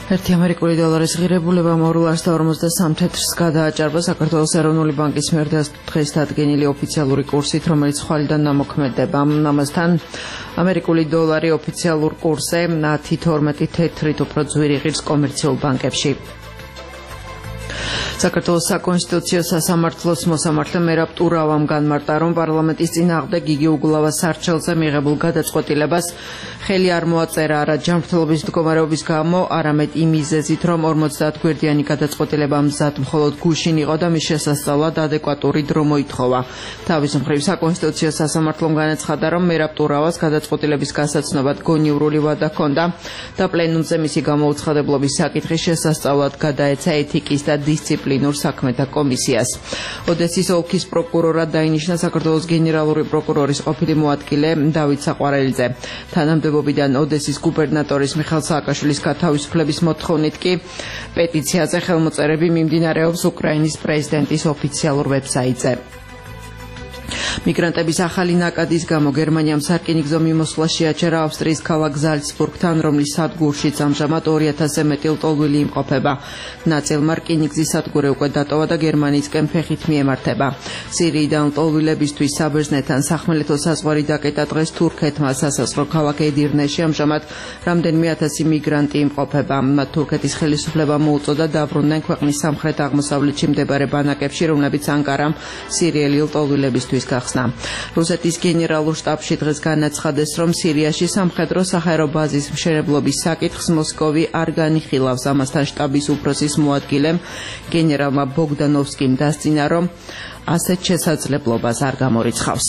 ერთი ამერიკული დოლარის ღირებულება ორ და ორმოცდასამი თეთრს გადააჭარბა საქართველოს ეროვნული ბანკის მიერ დღეს დადგენილი ოფიციალური კურსით, რომელიც ხვალიდან ამოქმედება. ამასთან ამერიკული დოლარი ოფიციალურ კურსზე ათი თორმეტი თეთრით უფრო ძვირი ღირს კომერციულ ბანკებში. საქართველოს საკონსტიტუციო სასამართლოს მოსამართლე მერაბ ტურავამ განმარტა, რომ პარლამენტის წინააღმდეგ იგი უგულავას არჩევლზე მიღებულ გადაწყვეტილებას ხელი არ მოაწერა არა ჯანმრთელობის მდგომარეობის გამო, არამედ იმ მიზეზით, რომ ორმოცდაათ გვერდიანი გადაწყვეტილება მზად მხოლოდ გუშინ იყო და მის შესასწავლად ადეკვატური დრო მოითხოვა. თავის მხრივ საკონსტიტუციო სასამართლომ განაცხადა, რომ მერაბ ტურავას გადაწყვეტილების გასაცნობად გონივრული ვადა ჰქონდა და პლენუმზე მისი გამოუცხადებლობის საკითხის შესასწავლად გადაეცა ეთიკის და დისციპლინურ საქმეთა კომისიას. ოდესის ოლქის პროკურორად დაინიშნა საქართველოს გენერალური პროკურორის ყოფილი მოადგილე დავით საყვარელიძე. თანამდებობიდან ოდესის გუბერნატორის მიხეილ სააკაშვილის გათავისუფლების მოთხოვნით კი პეტიციაზე ხელმოწერები მიმდინარეობს უკრაინის პრეზიდენტის ოფიციალურ ვებსაიტზე. მიგრანტების ახალი ნაკადის გამო გერმანიამ სარკინიგზო მიმოსვლა შეაჩერა ავსტრიის ქალაქ ზალცბურგთან, რომლის სადგურშიც ამჟამად ორი ათასზე მეტი ლტოლვილი იმყოფება. ნაწილმა რკინიგზის სადგური უკვე დატოვა და გერმანიისკენ ფეხით მიემართება. სირიიდან ლტოლვილებისთვის საბერძნეთთან სახმელეთო საზღვარი დაკეტა დღეს თურქეთმა სასაზღვრო ქალაქ ედირნეში ამჟამად რამდენიმე ათასი მიგრანტი იმყოფება. მათ თურქეთის ხელისუფლება მოუწოდა დაბრუნდნენ ქვეყნის სამხრეთ-აღმოსავლეთში მდებარე ბანაკებში, რომლებიც ანკარამ სირიელი ლტოლვილებისთვის გახსნა. რუსეთის გენერალურ შტაბში დღეს განაცხადეს, რომ სირიაში სამხედრო საჰაერო ბაზის მშენებლობის საკითხს მოსკოვი არ განიხილავს. ამასთან შტაბის უფროსის მოადგილემ გენერალმა ბოგდანოვსკიმ დასწინა, რომ ასეთ შესაძლებლობას არ გამორიცხავს.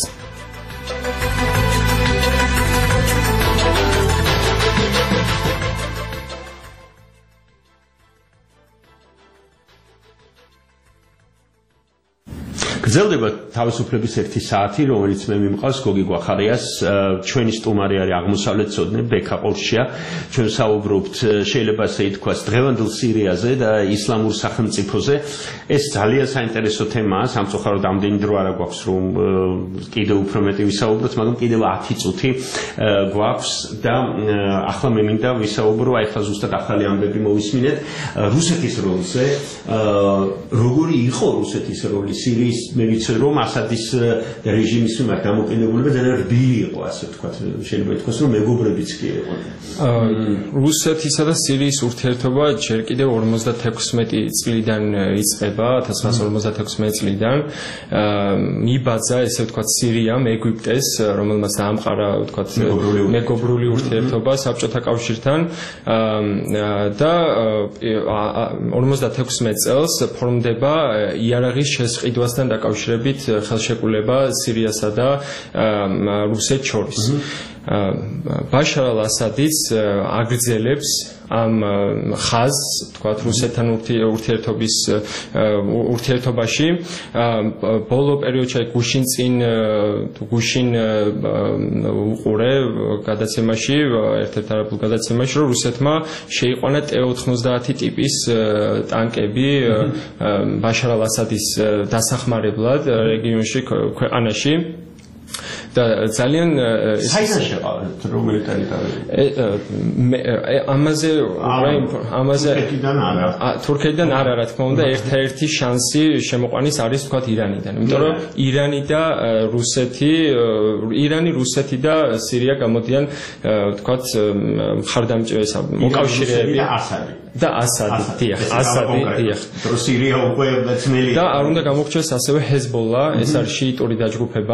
გრძელდება თავისუფლების ერთი საათი, რომელიც მე მიმყავს გოგი გვახარიას. ჩვენი სტუმარი არის აღმოსავლეთცოდნე ბექა ყურშია. ჩვენ საუბრობთ, შეიძლება ასე ითქვას, დღევანდელ სირიაზე და ისლამურ სახელმწიფოზე. ეს ძალიან საინტერესო თემაა, სამწუხაროდ ამდენი დრო არ გვაქვს, რომ კიდევ უფრო მეტი ვისაუბროთ, მაგრამ კიდევ ათი წუთი გვაქვს და ახლა მე მინდა ვისაუბრო, აი ხა ზუსტად ახალი ამბები მოვისმინეთ რუსეთის როლზე. როგორი იყო რუსეთის როლი სირიის? მე ვიცი, რომ ასადის რეჟიმის მიმართ დამოკიდებულება ძალიან რბილი იყო, ასე ვთქვათ, შეიძლება ითქვას, რომ მეგობრებიც კი იყო. რუსეთისა და სირიის ურთიერთობა ჯერ კიდევ ორმოცდათექვსმეტი წლიდან იწყება, ათას ცხრაასი ორმოცდათექვსმეტი წლიდან. მიბაძა, ესე ვთქვათ, სირიამ ეგვიპტეს, რომელმაც დაამყარა, ვთქვათ, მეგობრული ურთიერთობა საბჭოთა კავშირთან და ორმოცდათექვსმეტ წელს ფორმდება იარაღის შესყიდვასთან დაკავშირებით ხელშეკრულება სირიასა და რუსეთს შორის. ბაშარ ალ-ასადიც აგრძელებს ამ ხაზს, თქვათ, რუსეთთან ურთიერთობის ურთიერთობაში. ბოლო პერიოდში გუშინ წინ გუშინ უყურე გადაცემაში, ერთ-ერთ არაბულ გადაცემაში, რომ რუსეთმა შეიყვანა ტე ოთხმოცდაათი ტიპის ტანკები ბაშარ ალ-ასადის დასახმარებლად რეგიონში, ქვეყანაში. და ძალიან საინტერესო რომელი ტერიტორია ამაზე ამაზე თურქეთიდან არა, რა თქმა უნდა, ერთ-ერთი შანსი შემოყვანის არის, თქვათ, ირანიდან. იმიტომ რომ ირანი და რუსეთი, ირანი, რუსეთი და სირია გამოდიან, თქვათ, მხარდამჭერესა მოკავშირეები და ასადი, დიახ, ასადი, დიახ. სირია უკვე ძნელი და არ უნდა გამოგჩეს ასევე ჰეზბოლა, ეს არის შიიტური დაჯგუფება,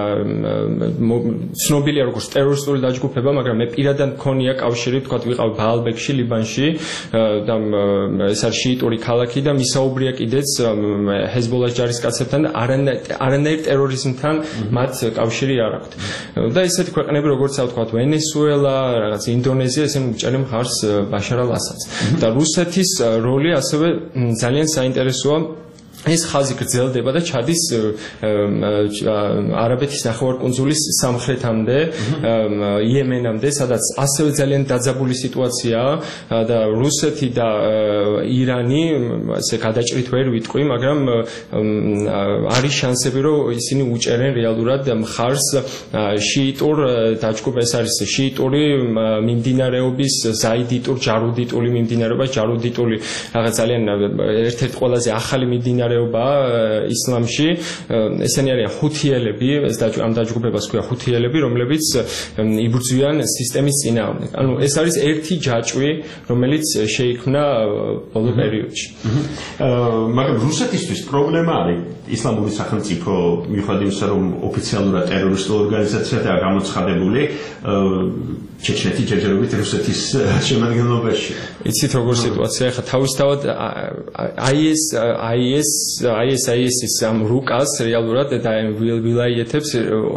ცნობილია როგორც ტერორისტული დაჯგუფება, მაგრამ მე პირადად მქონია კავშირი, თქვათ, ვიყავ ბაალბექში, ლიბანში და ეს არის შიიტური ქალაქი და მისაუბრია კიდეც ჰეზბოლას ჯარისკაცებთან და არანაირ ტერორიზმთან მათ კავშირი არ აქვთ. და ესეთი ქვეყნები, როგორც ვთქვათ, ვენესუელა, რაღაც ინდონეზია, ესენი უჭერენ მხარს ბაშარ ალ-ასადს. და რუსეთის როლი ასევე ძალიან საინტერესოა ეს ხაზი გრძელდება და ჩადის არაბეთის ნახევარკუნძულის სამხრეთამდე, იემენამდე, სადაც ასევე ძალიან დაძაბული სიტუაციაა და რუსეთი და ირანი ასე გადაჭრით ვერ ვიტყვი, მაგრამ არის შანსები, რომ ისინი უჭერენ რეალურად მხარს შიიტურ დაჯგუფებას, არის შიიტური მიმდინარეობის, ზაიდიტურ, ჯარუდიტული მიმდინარეობა, ჯარუდიტული რაღაც ძალიან ერთ-ერთი ყველაზე ახალი მიმდინარეობა ისლამში, ესენი არიან ჰუთიელები, ამ დაჯგუფებას ქვია ჰუთიელები, რომლებიც იბრძვიან სისტემის წინააღმდეგ. ანუ ეს არის ერთი ჯაჭვი, რომელიც შეიქმნა ბოლო პერიოდში. მაგრამ რუსეთისთვის პრობლემა არის ისლამური სახელმწიფო, მიუხედავად იმისა, რომ ოფიციალურად ტერორისტული ორგანიზაციაა გამოცხადებული, ჩეჩნეთი ჯერჯერობით რუსეთის შემადგენლობაში. იცით როგორ სიტუაცია, ხა თავისთავად აი ეს აი ეს აი ეს აი ეს ამ რუკას რეალურად და ვილაიეთებს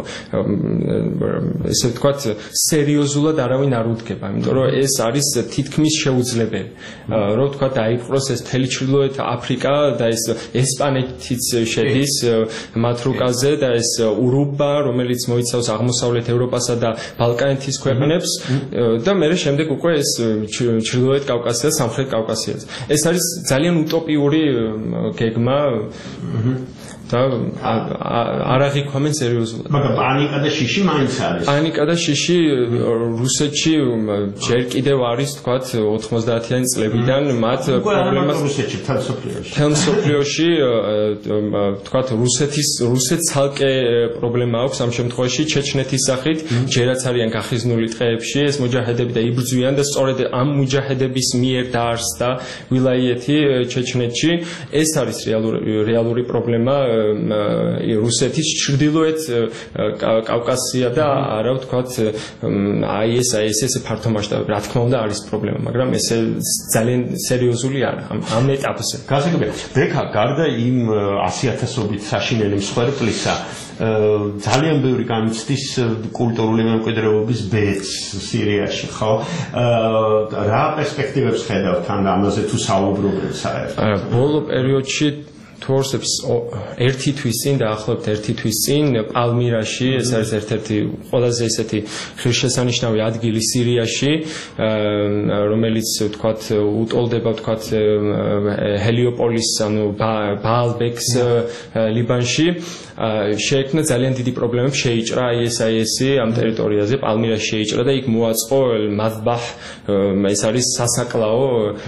ესე ვთქვათ სერიოზულად არავინ არ უდგება, იმიტომ რომ ეს არის თითქმის შეუძლებელი. რომ ვთქვათ დაიპყროს ეს მთელი ჩრდილოეთ აფრიკა და ეს ესპანეთიც შედის მათ რუკაზე და ეს ურუბა, რომელიც მოიცავს აღმოსავლეთ ევროპასა და ბალკანეთის ქვეყნებს და მე შემდეგ უკვე ეს ჩრდილოეთ კავკასია, სამხრეთ კავკასიას. ეს არის ძალიან утопიური გეგმა და არ აღიქვამენ სერიოზულად. მაგრამ პანიკა და შიში მაინც არის. პანიკა და შიში რუსეთში ჯერ კიდევ არის, თქვათ, ოთხმოცდაათიანი წლებიდან მათ პრობლემას რუსეთში, თალსოფლიოში. თალსოფლიოში, თქვათ, რუსეთის რუსეთს ცალკე პრობლემა აქვს ამ შემთხვევაში ჩეჩნეთის სახით, ჯერაც არიან გახიზნული ტყეებში ეს მოჯაჰედები და იბრძვიან და სწორედ ამ მოჯაჰედების მიერ დაარსდა ვილაიეთი ჩეჩნეთში. ეს არის რეალური რეალური პრობლემა რუსეთის ჩრდილოეთ კავკასია და არა ვთქვათ აი ეს აი ეს ესე ფართო მასშტაბი, რა თქმა უნდა არის პრობლემა, მაგრამ ესე ძალიან სერიოზული არა ამ ეტაპზე. გასაგებია, ბექა გარდა იმ ასიათასობით საშინელი მსხვერპლისა ძალიან ბევრი გამიცდის კულტურული მემკვიდრეობის ბედს სირიაში, ხო? რა პერსპექტივებს ხედავთ ან ამაზე თუ საუბრობთ საერთოდ? ბოლო პერიოდში თორსებს ერთი თვის წინ დაახლოებით ერთი თვის წინ პალმირაში, ეს არის ერთ-ერთი ყველაზე ესეთი ღირსშესანიშნავი ადგილი სირიაში, რომელიც ვთქვათ უტოლდება ვთქვათ ჰელიოპოლის, ანუ ბაალბექს ლიბანში. შეექმნა ძალიან დიდი პრობლემები, შეიჭრა აი ეს აი ესი ამ ტერიტორიაზე, პალმირაში შეიჭრა და იქ მოაწყო მადბაჰ, ეს არის სასაკლაო,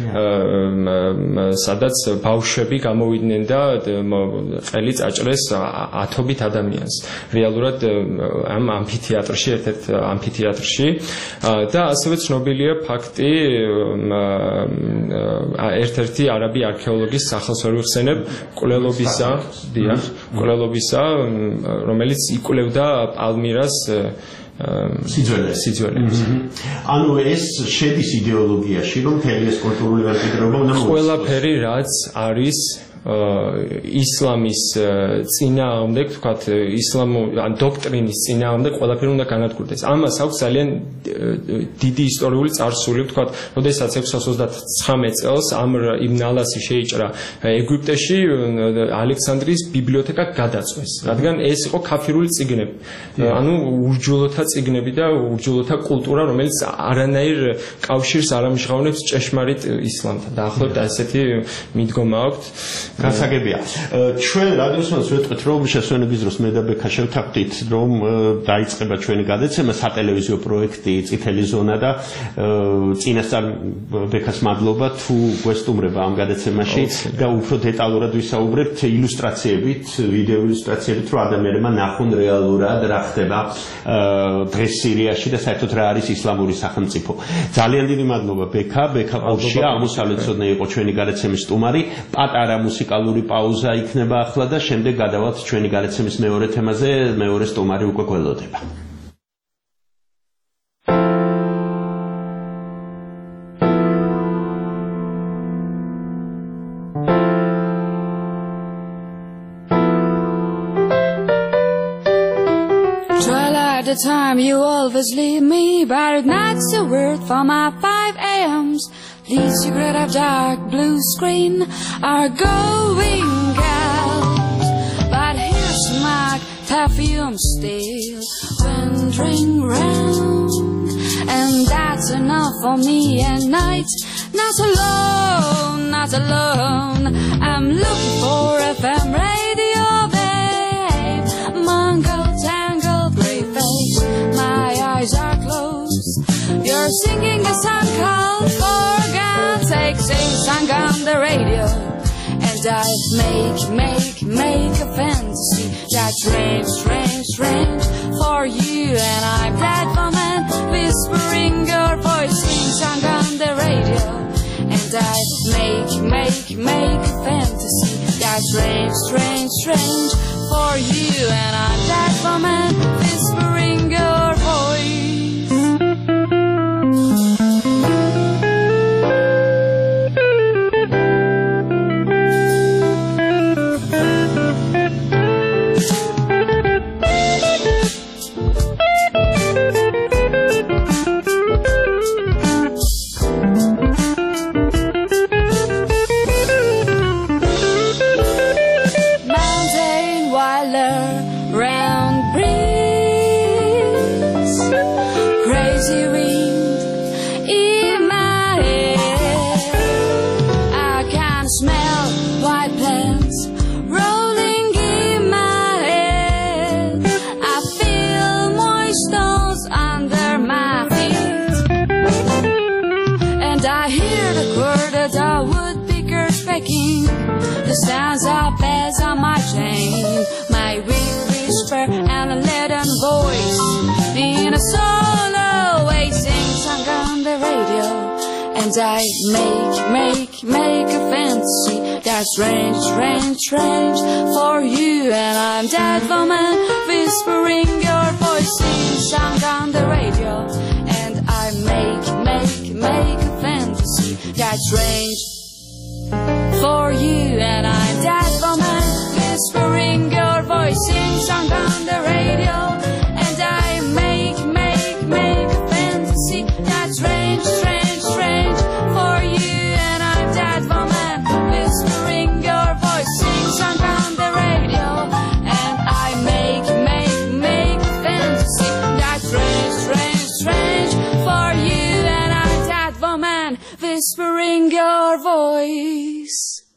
სადაც ბავშვები გამოვიდნენ და ყელი წაჭრეს ათობით ადამიანს. რეალურად ამ ამფითეატრში, ერთ-ერთ ამფითეატრში და ასევე ცნობილია ფაქტი, ერთ-ერთი არაბი არქეოლოგის სახელს ვერ ვიხსენებ, კვლელობისა, დიახ, კვლელობისა, რომელიც იკვლევდა პალმირას სიძველეს. ანუ ეს შედის იდეოლოგიაში, რომ მთელი ეს კულტურული მემკვიდრეობა უნდა მოიცავდეს. ყველაფერი რაც არის ისლამის წინააღმდეგ, თქვათ, ისლამო ან დოქტრინის წინააღმდეგ ყველაფერი უნდა განადგურდეს. ამას აქვს ძალიან დიდი ისტორიული წარსული, თქვათ, როდესაც ექვსას ოცდათცამეტ წელს ამრ იბნ ალასი შეიჭრა ეგვიპტეში, ალექსანდრიის ბიბლიოთეკა გადაწვეს, რადგან ეს იყო ქაფირული წიგნები. ანუ ურჯულოთა წიგნები და ურჯულოთა კულტურა, რომელიც არანაირ კავშირს არ ამჟღავნებს ჭეშმარიტ ისლამთან. დაახლოებით ასეთი მიდგომა აქვს. გასაგებია. ჩვენ რადიოსმენს ვეტყვით, რომ შესვენების დროს მე და ბექა შევთანხმდით, რომ დაიწყება ჩვენი გადაცემა სატელევიზიო პროექტი წითელი ზონა და წინასწარ ბექას მადლობა თუ გვესტუმრება ამ გადაცემაში და უფრო დეტალურად ვისაუბრებთ ილუსტრაციებით, ვიდეო ილუსტრაციებით, რომ ადამიანებმა ნახონ რეალურად რა ხდება დღეს სირიაში და საერთოდ რა არის ისლამური სახელმწიფო. ძალიან დიდი მადლობა ბექა, ბექა პოშია, აღმოსავლეთწოდნე იყო ჩვენი გადაცემის სტუმარი. პატარა მუსიკალური პაუზა იქნება ახლა და შემდეგ გადავალთ ჩვენი გადაცემის მეორე თემაზე, მეორე სტუმარი უკვე გველოდება. The time you always leave me, but that's a word for my five a m's. These secret of dark blue screen are going out. I'm still wandering round, and that's enough for me at night. Not alone, not alone. I'm looking for F M radio, babe. Mango, tangle, gray face. My eyes are closed. You're singing a song called For God's Sake. Sing song on the radio, and I make, make, make a fantasy that's strange, strange, strange for you. And I'm that woman whispering your voice. Sing song on the radio, and I make, make, make a fantasy that's strange, strange, strange for you. And I'm that woman whispering your voice. The sounds of bells on my chain, my weak whisper and a leaden voice in a solo way, sing song on the radio. And I make, make, make a fantasy that's strange, strange, strange for you. And I'm that woman whispering your voice, sing song on the radio. And I make, make, make a fantasy that's strange for you. And I'm that woman whispering your voice, sing song on the radio. And I make, make, make a fantasy that's strange, strange, strange for you. And I'm that woman whispering your voice, sing song on the radio. And I make, make, make a fantasy that's strange, strange, strange for you. And I'm that woman whispering your voice.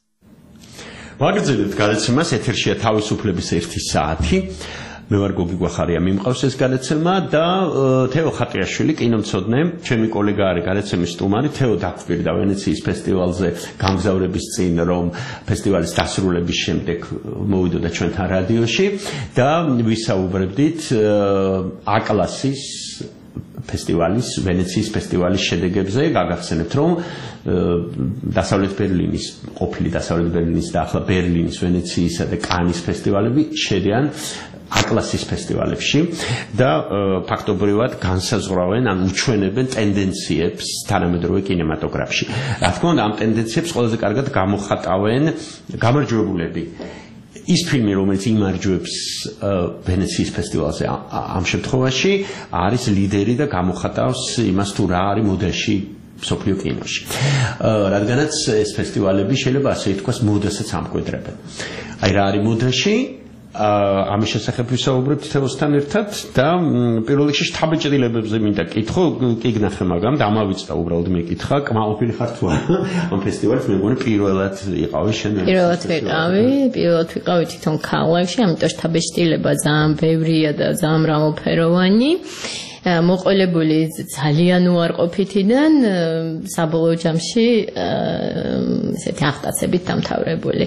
ვაგრძელებთ გადაცემას, ეთერშია თავისუფლების ერთი საათი. მე ვარ გოგი გვახარია, მიმყავს ეს გადაცემა და თეო ხატიაშვილი, კინომცოდნე, ჩემი კოლეგა არის გადაცემის სტუმარი. თეო დაგვირდა ვენეციის ფესტივალზე გამგზავრების წინ, რომ ფესტივალის დასრულების შემდეგ მოვიდოდა ჩვენთან რადიოში და ვისაუბრებდით A-კლასის ფესტივალის, ვენეციის ფესტივალის შედეგებზე. გაგახსენებთ, რომ დასავლეთ ბერლინის, ყოფილი დასავლეთ ბერლინის და ახლა ბერლინის, ვენეციისა და კანის ფესტივალები შედიან A-კლასის ფესტივალებში და ფაქტობრივად განსაზღვრავენ, ან უჩვენებენ ტენდენციებს თანამედროვე კინემატოგრაფში. რა თქმა უნდა, ამ ტენდენციებს ყველაზე კარგად გამოხატავენ გამარჯვებულები. ის ფილმი, რომელიც იმარჯვებს ვენეციის ფესტივალზე ამ შემთხვევაში, არის ლიდერი და გამოხატავს იმას, თუ რა არის მოდაში მსოფლიო კინოში. რადგანაც ეს ფესტივალები შეიძლება ასე ითქვას მოდასაც ამკვიდრებენ. აი რა არის მოდაში? ამის შესახებ ვისაუბრებთ თეოსთან ერთად და პირველ რიგში შთაბეჭდილებებზე მინდა კითხო, კი გნახე, მაგრამ დამავიწყდა უბრალოდ მეკითხა, კმაყოფილი ხარ თუ არა ამ ფესტივალს? მე მგონი პირველად იყავი შენ. პირველად ვიყავი, პირველად ვიყავი თვითონ ქალაქში, ამიტომ შთაბეჭდილება ძალიან ბევრია და ძალიან მრავალფეროვანი. მოყოლებული ძალიან უარყოფითიდან საბოლოო ჯამში ესეთი აღტაცებით დამთავრებული.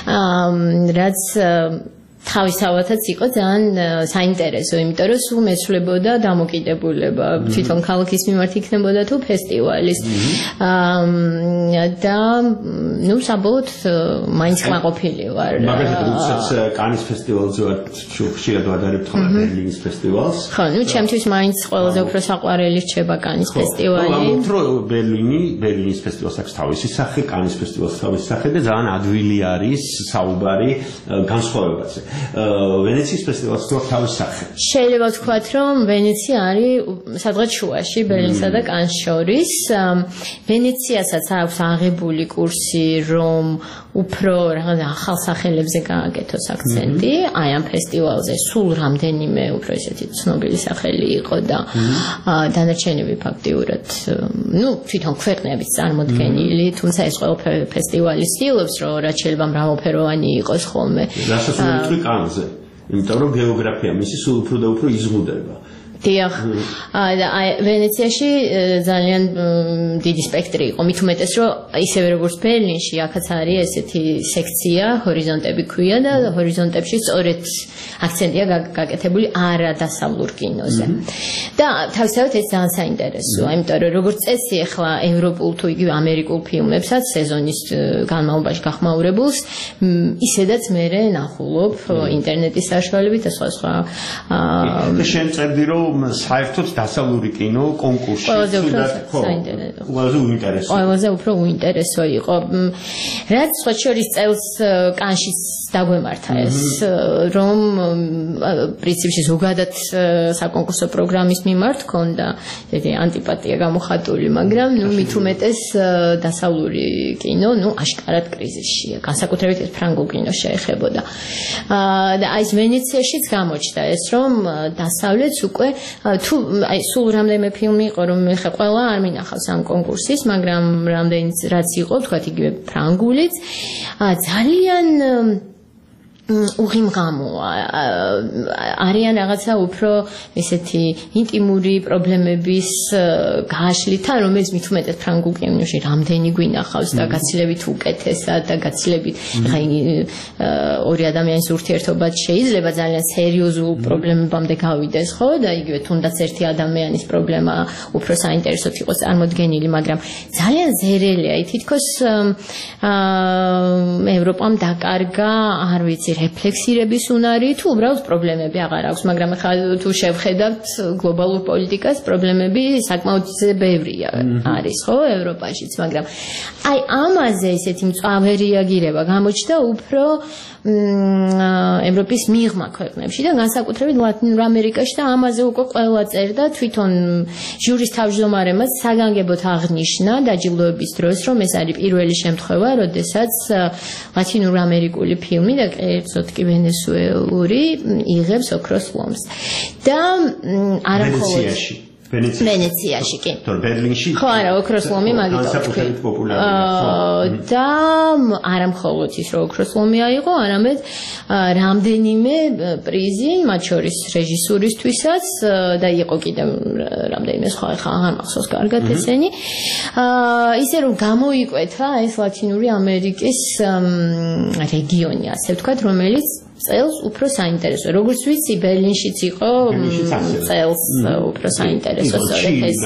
რაც თავისავათაც იყო ძალიან საინტერესო, იმიტომ რომ სულ მეცვლებოდა დამოკიდებულება თვითონ ქალაქის მიმართ იქნებოდა თუ ფესტივალის. და ნუ საბოლოოდ მაინც კმაყოფილი ვარ. მაგალითად, როდესაც კანის ფესტივალზე ვარ, ხშირად ვადარებთ ხოლმე ბერლინის ფესტივალს. ხო, ნუ ჩემთვის მაინც ყველაზე უფრო საყვარელი რჩება კანის ფესტივალი. ამბობთ, რომ ბერლინი, ბერლინის ფესტივალს აქვს თავისი სახე, კანის ფესტივალს თავისი სახე და ძალიან ადვილი არის საუბარი განსხვავებაზე. ვენეციის ფესტივალს გვაქვს თავის სახე. შეიძლება ვთქვათ, რომ ვენეცია არის სადღაც შუაში, ბერლინსა და კანს შორის. ვენეციასაც აქვს აღებული კურსი, რომ უფრო რაღაც ახალ სახელებზე გააკეთოს აქცენტი. აი ამ ფესტივალზე სულ რამდენიმე უფრო ესეთი ცნობილი სახელი იყო და დანარჩენები ფაქტიურად, ну, თვითონ ქვეყნების წარმოდგენილი, თუმცა ეს ყველაფერი ფესტივალი ცდილობს, რომ რაც შეიძლება მრავალფეროვანი იყოს ხოლმე. რასაც ვიტყვი კანზე, იმიტომ რომ გეოგრაფია მისი სულ უფრო და უფრო იზღუდება. დიახ, აი ვენეციაში ძალიან დიდი სპექტრი იყო, მით უმეტეს, რომ ისევე როგორც ბერლინში, აქაც არის ესეთი სექცია, ჰორიზონტები ქვია და ჰორიზონტებში სწორედ აქცენტია გაკეთებული არადასავლურ კინოზე. და თავისთავად ეს ძალიან საინტერესოა, იმიტომ რომ როგორც წესი ახლა ევროპულ თუ იგივე ამერიკულ ფილმებსაც სეზონის განმავლობაში გახმაურებულს ისედაც მე ნახულობ ინტერნეტის საშუალებით და სხვა სხვა. შენ წერდი რომ საერთოდ დასავლური კინო კონკურსში ყველაზე უინტერესო. ყველაზე უფრო უინტერესო იყო. რაც სხვა შორის წელს კანშიც დაგვემართა ეს, რომ პრინციპში ზოგადად საკონკურსო პროგრამის მიმართ ქონდა ესეთი ანტიპათია გამოხატული, მაგრამ ნუ მით უმეტეს დასავლური კინო, ნუ აშკარად კრიზისშია. განსაკუთრებით ეს ფრანგულ კინოს შეეხებოდა. და აი ეს ვენეციაშიც გამოჩნდა ეს, რომ დასავლეთს უკვე თუ აი სულ რამდენიმე ფილმი იყო, რომ ხა ყველა არ მინახავს ამ კონკურსის, მაგრამ რამდენიც რაც იყო, თქვათ იგივე ფრანგულიც, ძალიან უღიმღამოა, არიან რაღაცა უფრო ესეთი ინტიმური პრობლემების გაშლით, რომელიც მით უმეტეს ფრანგულ კინოში რამდენი გვინახავს და გაცილებით უკეთესად და გაცილებით ხა ორი ადამიანის ურთიერთობაც შეიძლება ძალიან სერიოზულ პრობლემებამდე გავიდეს, ხო? და იგივე თუნდაც ერთი ადამიანის პრობლემა უფრო საინტერესოდ იყოს წარმოდგენილი, მაგრამ ძალიან ზერელია, თითქოს ევროპამ დაკარგა, არ ვიცი, რეფლექსირების უნარი თუ უბრალოდ პრობლემები აღარ აქვს, მაგრამ ხა თუ შევხედავთ გლობალურ პოლიტიკას, პრობლემები საკმაოდ ბევრია არის, ხო, ევროპაშიც, მაგრამ აი ამაზე ესეთი მწვავე რეაგირება გამოჩნდა უფრო ევროპის მიღმა ქვეყნებში და განსაკუთრებით ლათინურ ამერიკაში და ამაზე უკვე ყველა წერდა, თვითონ ჟურის თავმჯდომარემაც საგანგებოდ აღნიშნა დაჯილდოების დროს, რომ ეს არის პირველი შემთხვევა, როდესაც ლათინურ ამერიკული ფილმი და კერძოდ კი ვენესუელური იღებს ოქროს ლომს. და არა მხოლოდ ვენეციაში კი. თორ ბერლინში. ხო, არა, ოქროს ლომი მაგითაც თქვი. და არა მხოლოდ ის რომ ოქროს ლომი აიღო, არამედ რამდენიმე პრიზი, მათ შორის რეჟისურისთვისაც და იყო კიდევ რამდენიმე სხვა, ხა აღარ მახსოვს კარგად ესენი. ისე რომ გამოიკვეთა ეს ლათინური ამერიკის რეგიონი, ასე ვთქვათ, რომელიც წელს უფრო საინტერესო. როგორც ვიცი, ბერლინშიც იყო წელს უფრო საინტერესო სწორედ ეს.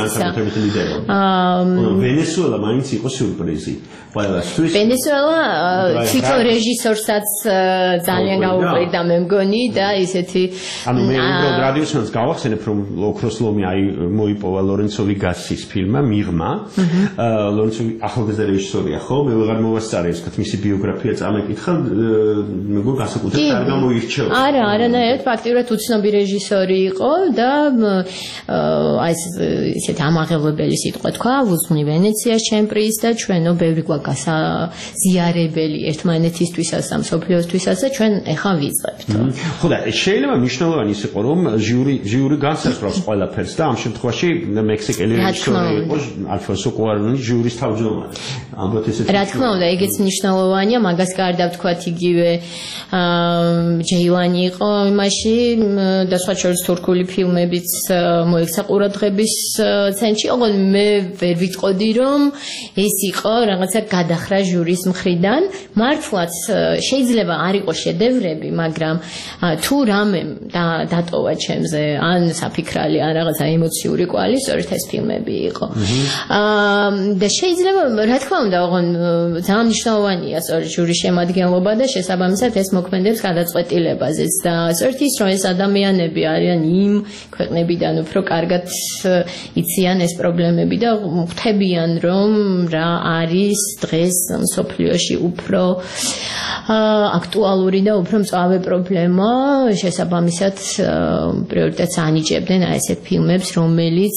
ვენესუელა მაინც იყო სიურპრიზი. ყველასთვის. ვენესუელა თვითონ რეჟისორსაც ძალიან გაუყვირდა მე მგონი და ისეთი ანუ მე უბრალოდ რადიოსანს გავახსენებ, რომ ოქროს ლომი აი მოიპოვა ლორენცო ვიგასის ფილმმა მიღმა. ლორენცო ახალგაზრდა რეჟისორია, ხო? მე ვეღარ მოვასწარე ეს თქვა მისი ბიოგრაფია წამეკითხა, მე გულ განსაკუთრებით არ გამოირჩევა. არა, არანაირად ფაქტიურად უცნობი რეჟისორი იყო და აი ესეთი ამაღელვებელი სიტყვა თქვა, ვუძღვნი ვენეციას ჩემპრის და ჩვენო ბევრი გვაქვს გასაზიარებელი ერთმანეთისთვისაც და მსოფლიოსთვისაც და ჩვენ ეხა ვიწყებთ. ხო და შეიძლება მნიშვნელოვანი ის იყო, რომ ჟიური ჟიური განსაზღვრავს ყველაფერს და ამ შემთხვევაში მექსიკელი რეჟისორი იყო ალფონსო კუარონი ჟიურის თავმჯდომარე. ალბათ ესეც რა თქმა უნდა, ეგეც მნიშვნელოვანია, მაგას გარდა ვთქვათ იგივე ჯეივანი იყო იმაში და სხვა შორის თურქული ფილმებიც მოექცა ყურადღების ცენტრში. ოღონდ მე ვერ ვიტყოდი, რომ ეს იყო რაღაცა გადახრა ჟურის მხრიდან. მართლაც შეიძლება არ იყოს შედევრები, მაგრამ თუ რამე დატოვა ჩემზე, ან საფიქრალი, ან რაღაცა ემოციური კვალი, სწორედ ეს ფილმები იყო. და შეიძლება, რა თქმა უნდა, ოღონდ ძალიან მნიშვნელოვანია სწორედ ჟურის შემადგენლობა და შესაბამისად ეს მოქმედებს გადაწყვეტილებაზეც და სწორედ ის რომ ეს ადამიანები არიან იმ ქვეყნებიდან უფრო კარგად იციან ეს პრობლემები და ხვდებიან რომ რა არის დღეს მსოფლიოში უფრო აქტუალური და უფრო მწვავე პრობლემა შესაბამისად პრიორიტეტს ანიჭებდნენ აი ესეთ ფილმებს რომელიც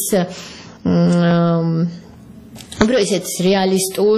უფრო ისეთ რეალისტურ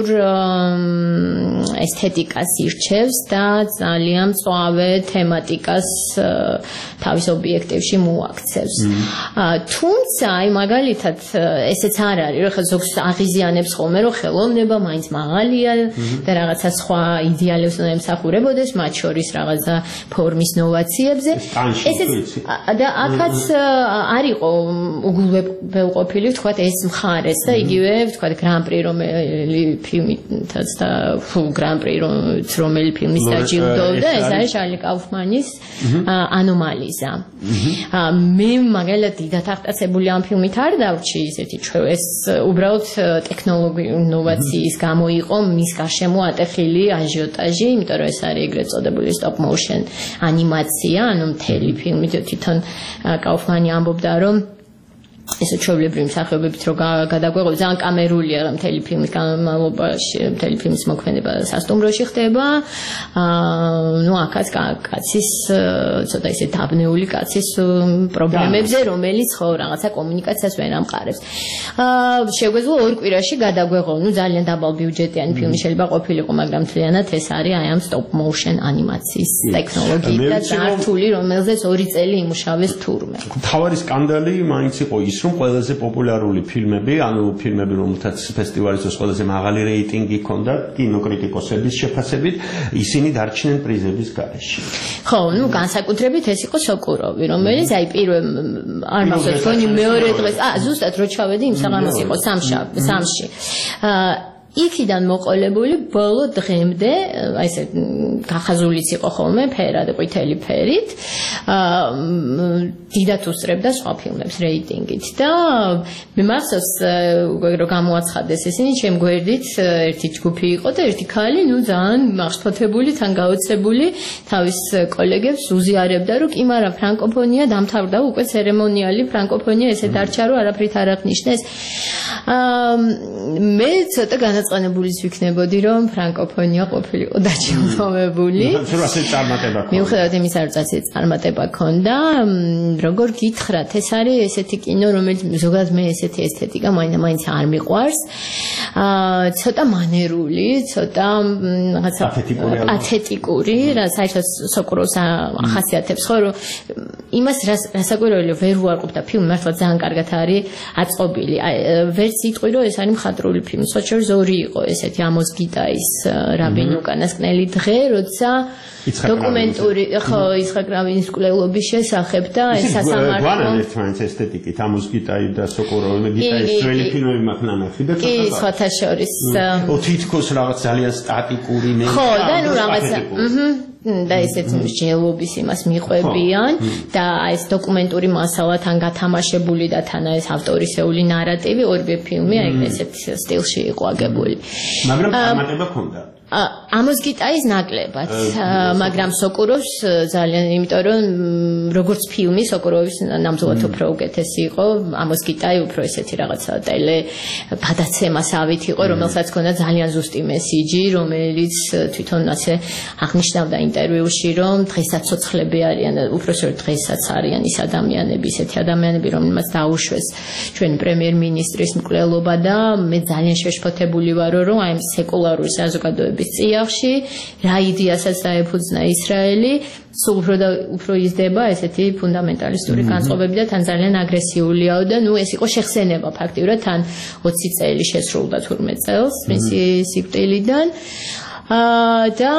ესთეტიკას ირჩევს და ძალიან მწვავე თემატიკას თავის ობიექტივში მოაქცევს. თუმცა აი მაგალითად ესეც არ არის, რომ ხა ზოგს აღიზიანებს ხოლმე, რომ ხელოვნება მაინც მაღალია და რაღაცა სხვა იდეალებს უნდა ემსახურებოდეს, მათ შორის რაღაცა ფორმის ნოვაციებზე. ესეც და აქაც არ იყო უგულვებელყოფილი, ვთქვათ, ეს მხარეს და იგივე, ვთქვათ, გრან-პრი რომელი ფილმითაც და ფუ გრან-პრი რომელი ფილმის დაჯილდოვდა, ეს არის შარლი კაუფმანის ანომალიზა. მე მაგალითად დიდად აღტაცებული ამ ფილმით არ დავრჩი, ისეთი ეს უბრალოდ ტექნოლოგიური ინოვაციის გამო იყო მის გარშემო ატეხილი აჟიოტაჟი, იმიტომ რომ ეს არის ეგრეთ წოდებული stop motion ანიმაცია, ანუ მთელი ფილმი თვითონ კაუფმანი ამბობდა რომ ეს ჩვეულებრივი მსახიობებით რო გადაგვეღო ძალიან კამერულია მთელი ფილმის განმავლობაში მთელი ფილმის მოქმედება სასტუმროში ხდება აა ნუ აქაც კაცის ცოტა ისე დაბნეული კაცის პრობლემებზე რომელიც ხო რაღაცა კომუნიკაციას ვერ ამყარებს აა შეგვეძლო ორ კვირაში გადაგვეღო ნუ ძალიან დაბალ ბიუჯეტიანი ფილმი შეიძლება ყოფილიყო მაგრამ მთლიანად ეს არის აი ამ stop motion ანიმაციის ტექნოლოგიით და ძართული რომელზეც ორი წელი იმუშავეს თურმე თავარი სკანდალი მაინც იყო ის რომ ყველაზე პოპულარული ფილმები, ანუ ფილმები, რომელთაც ფესტივალის დროს ყველაზე მაღალი რეიტინგი ჰქონდა კინოკრიტიკოსების შეფასებით, ისინი დარჩნენ პრიზების გარეშე. ხო, ნუ განსაკუთრებით ეს იყო სოკუროვი, რომელიც აი პირველ არ მახსოვს თონი მეორე დღეს, აა ზუსტად რო ჩავედი იმ საღამოს იყო სამშაბათი, სამში. აა იქიდან მოყოლებული ბოლო დღემდე, აი ესე გახაზულიც იყო ხოლმე ფერად, ყვითელი ფერით, აა დიდად უსწრებდა სხვა ფილმებს რეიტინგით და მე მახსოვს რომ გამოაცხადეს ისინი ჩემ გვერდით ერთი ჯგუფი იყო და ერთი ქალი, ნუ ძალიან მახსოვთებული, თან გაოცებული თავის კოლეგებს უზიარებდა, რომ კი, მაგრამ ფრანკოფონია დამთავრდა უკვე ცერემონიალი ფრანკოფონია ესე დარჩა, რომ არაფრით არ აღნიშნეს. აა მე ცოტა განაწყენებულიც ვიქნებოდი, რომ ფრანკოფონია ყოფილიყო დაჯილდოვებული. მიუხედავად იმისა, რომ წასი წარმატება ჰქონდა, როგორ გითხრათ, ეს არის ესეთი კინო, რომელიც ზოგადად მე ესეთი ესთეტიკა მაინც არ მიყვარს. აა ცოტა მანერული, ცოტა რაღაცა პათეტიკური, რა საერთოდ სოკუროვს ახასიათებს, ხო, რომ იმას რასაკვირველია ვერ უარყოფდა ფილმი, მართლა ძალიან კარგად არის აწყობილი. ვერც იტყვი, რომ ეს არის მხატვრული ფილმი. სხვა შორის ორი იყო ესეთი ამოს გიტაის რაბინ უკანასკნელი დღე, როცა დოკუმენტური ხო ისხაკ რამინის მკვლელობის შესახებ და ეს სასამართლო გვანან ერთმანეთს ესთეტიკით ამოს გიტაი და სოკუროვი გიტაის ძველი ფილმები მაქვს ნანახი და კი სხვათა შორის ო თითქოს რაღაც ძალიან სტატიკური ნელი ხო და ნუ რაღაცა აჰა და ესეც მსჯელობის იმას მიყვებიან და ეს დოკუმენტური მასალათან გათამაშებული და თან ეს ავტორისეული ნარატივი ორივე ფილმი აი ესეთ სტილში იყო აგებული მაგრამ წარმატება ჰქონდა ამოს გიტაის ნაკლებად, მაგრამ სოკუროვს ძალიან, იმიტომ რომ როგორც ფილმი სოკუროვის ნამზოვად უფრო უკეთესი იყო, ამოს გიტაი უფრო ესეთი რაღაცა ტელე გადაცემასავით იყო, რომელსაც ჰქონდა ძალიან ზუსტი მესიჯი, რომელიც თვითონ ასე აღნიშნავდა ინტერვიუში, რომ დღესაც ცოცხლები არიან, უпроსოდ დღესაც არიან ის ადამიანები, ისეთი ადამიანები, რომელმაც დაუშვეს ჩვენი პრემიერ-მინისტრის მკვლელობა და მე ძალიან შეშფოთებული ვარო, რომ აი სეკულარული საზოგადოების წიაღში რა იდეასაც დაეფუძნა ისრაელი სულ უფრო და უფრო იზრდება ესეთი ფუნდამენტალისტური განწყობები და თან ძალიან აგრესიულიაო და ნუ ეს იყო შეხსენება ფაქტიურად თან ოცი წელი შესრულდა თურმე წელს მისი სიკვდილიდან და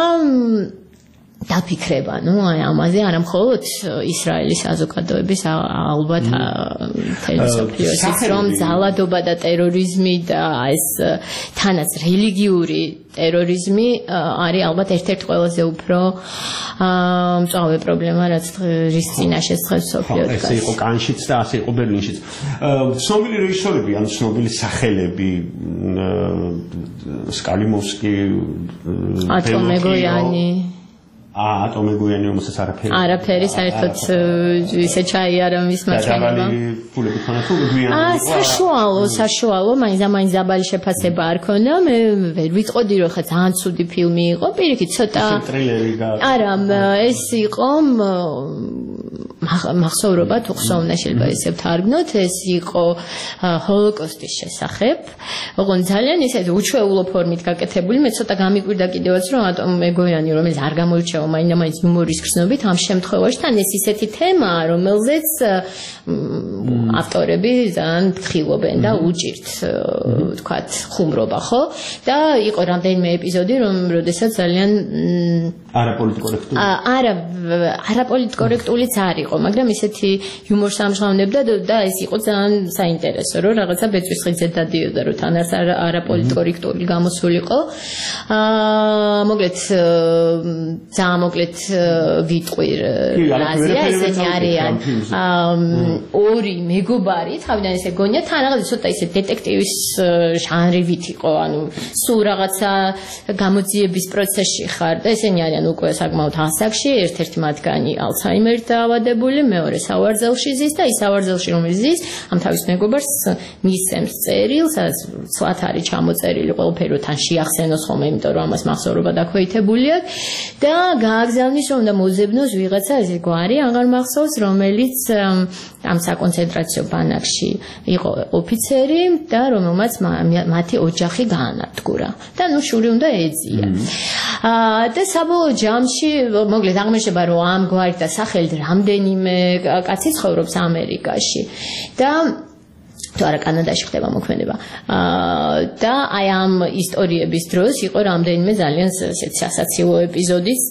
დაფიქრება, ნუ აი ამაზე არა მხოლოდ ისრაელის საზოგადოების ალბათ თელესოფლიოსის რომ ძალადობა და ტერორიზმი და ეს თანაც რელიგიური ტერორიზმი არის ალბათ ერთ-ერთი ყველაზე უფრო მწვავე პრობლემა, რაც რის წინაშე დღეს სოფლიო დგას. ეს იყო კანშიც და ასე იყო ბერლინშიც. ცნობილი რეჟისორები, ანუ ცნობილი სახელები, სკალიმოვსკი, ატომ მეგოიანი ატომი გვიანი რომელსაც არაფერი არაფერი საერთოდ ისე ჩაიარა მის მაჩვენება. დაბალი ფულები ქონა თუ გვიანი? აა საშუალო, საშუალო, მაინც მაინც დაბალი შეფასება არ ქონდა. მე ვერ ვიტყოდი რომ ხა ძალიან ცუდი ფილმი იყო. პირიქით ცოტა ტრილერი და არა, ეს იყო მახსოვრობა თუ ხსოვნა შეიძლება ესე ვთარგმნოთ, ეს იყო ჰოლოკოსტის შესახებ. ოღონდ ძალიან ისე უჩვეულო ფორმით გაკეთებული. მე ცოტა გამიკვირდა კიდევაც რომ ატომ მეგოიანი რომელიც არ გამოირჩევა მაინდა-მაინც იუმორის ხსნობით ამ შემთხვევაში თან ეს ისეთი თემაა, რომელზეც ავტორები ძალიან თხილობენ და უჭირთ თქვათ ხუმრობა, ხო? და იყო რამდენიმე ეპიზოდი, რომ როდესაც ძალიან არაპოლიტკორექტული არა არაპოლიტკორექტულიც არ იყო, მაგრამ ისეთი იუმორს ამჟღავნებდა და ეს იყო ძალიან საინტერესო, რომ რაღაცა ბეწვის ხიძე დადიოდა, რომ თან არც არაპოლიტკორექტული გამოსულიყო. აა მოკლედ ძალიან მოკლედ ვიტყვირ რაზეა ესენი არიან ორი მეგობარი, თავიდან ესე გონია, თან რაღაცა ცოტა ისე დეტექტივის ჟანრივით იყო, ანუ სულ რაღაცა გამოძიების პროცესში ხარ და ესენი არიან უკვე საკმაოდ ასაკში, ერთ-ერთი მათგანი ალცჰაიმერით დაავადებული, მეორე სავარძელში ზის და ის სავარძელში რომელიც ზის, ამ თავის მეგობარს მისცემს წერილს, სვათ არის ჩამოწერილი ყველაფერი, თან შეახსენოს ხოლმე, იმიტომ რომ ამას მახსოვრობა დაქვეითებული აქვს და გააგზავნის რომ და მოძებნოს ვიღაცა ესე გვარი აღარ მახსოვს, რომელიც ამ საკონცენტრაციო ბანაკში იყო ოფიცერი და რომელმაც მათი ოჯახი გაანადგურა და ნუ შური უნდა ეძია. აა და საბოლოო ჯამში მოკლედ აღმოჩნდება რომ ამ გვარით და სახელით რამდენიმე კაცი ცხოვრობს ამერიკაში და თუ არა კანადაში ხდება მოქმედება. აა და აი ამ ისტორიების დროს იყო რამდენიმე ძალიან სასაცილო ეპიზოდიც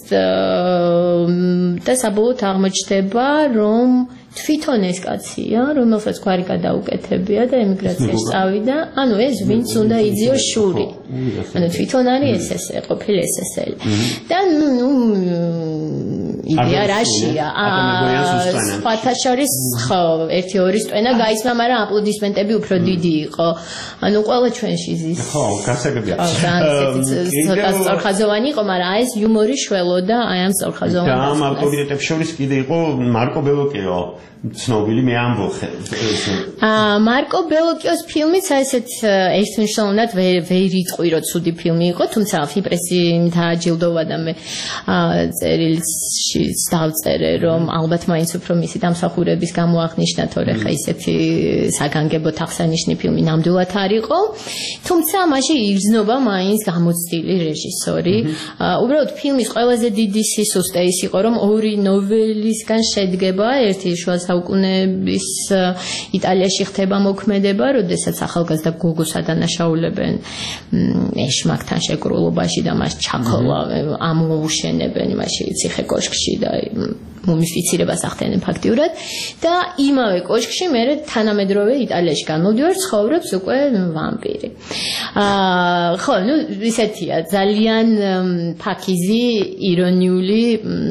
და საბოლოოდ აღმოჩნდება რომ თვითონ ეს კაცია, რომელსაც გვარი გადაუკეთებია და ემიგრაციაში წავიდა, ანუ ეს ვინც უნდა იძიოს შური. ანუ თვითონ არის ეს ესე ყოფილი ეს ესელი. და ნუ იდეა რაშია? სხვათა შორის ხო, ერთი ორი სტვენა გაიცმა, მაგრამ აპლოდისმენტები უფრო დიდი იყო. ანუ ყველა ჩვენში ზის. ხო, გასაგებია. ცოტა სწორხაზოვანი იყო, მაგრამ აი ეს იუმორი შველო და აი ამ სწორხაზოვანი. და ამ ავტორიტეტებს შორის კიდე იყო მარკო ბელოკიო. ცნობილი მე ამბოხე. აა მარკო ბელოკიოს ფილმიც ესეც ერთმნიშვნელოვნად ვერ იტყვირო ცუდი ფილმი იყო, თუმცა ფიპრესი დააჯილდოვა და მე წერილში დავწერე რომ ალბათ მაინც უფრო მისი დამსახურების გამოაღნიშნა, თორე ხა ისეთი საგანგებო აღსანიშნი ფილმი ნამდვილად არ იყო, თუმცა მაშინ იგრძნობა მაინც გამოცდილი რეჟისორი. უბრალოდ ფილმის ყველაზე დიდი სისუსტე ის იყო, რომ ორი ნოველისგან შედგება, ერთი შუა საუკუნეების იტალიაში ხდება მოქმედება, როდესაც ახალგაზრდა გოგოს ადანაშაულებენ ეშმაკთან შეკრულობაში და მას ჩაქოლა ამოუშენებენ იმაში ციხე კოშკში და მუმიფიცირებას ახდენენ ფაქტიურად და იმავე კოშკში მე თანამედროვე იტალიაში განმოვდივარ, ცხოვრობს უკვე ვამპირი. აა ხო, ნუ ისეთია ძალიან ფაქიზი, ირონიული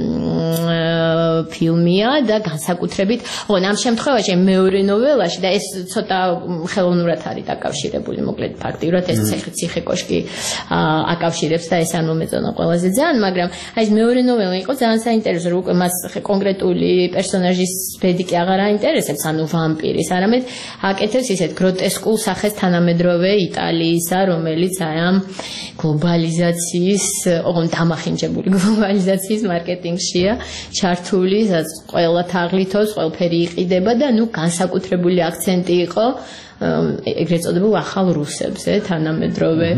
ფილმია და განსაკუთრებით, ოღონდ ამ შემთხვევაში მეორე ნოველაში და ეს ცოტა ხელოვნურად არის დაკავშირებული, მოკლედ ფაქტიურად ეს ციხე კოშკი აკავშირებს და ეს არ მომეწონა ყველაზე ძალიან, მაგრამ აი ეს მეორე ნოველა იყო ძალიან საინტერესო, რომ უკვე მას კონკრეტული პერსონაჟის ბედი კი აღარ აინტერესებს, ანუ ვამპირის, არამედ აკეთებს ისეთ გროტესკულ სახეს თანამედროვე იტალიისა, რომელიც აი ამ გლობალიზაციის, ოღონდ დამახინჯებული გლობალიზაციის მარკეტინგშია ჩართული, სადაც ყველა თაღლითოს, ყველაფერი იყიდება და ნუ განსაკუთრებული აქცენტი იყო ეგრეთ წოდებულ ახალ რუსებზე, თანამედროვე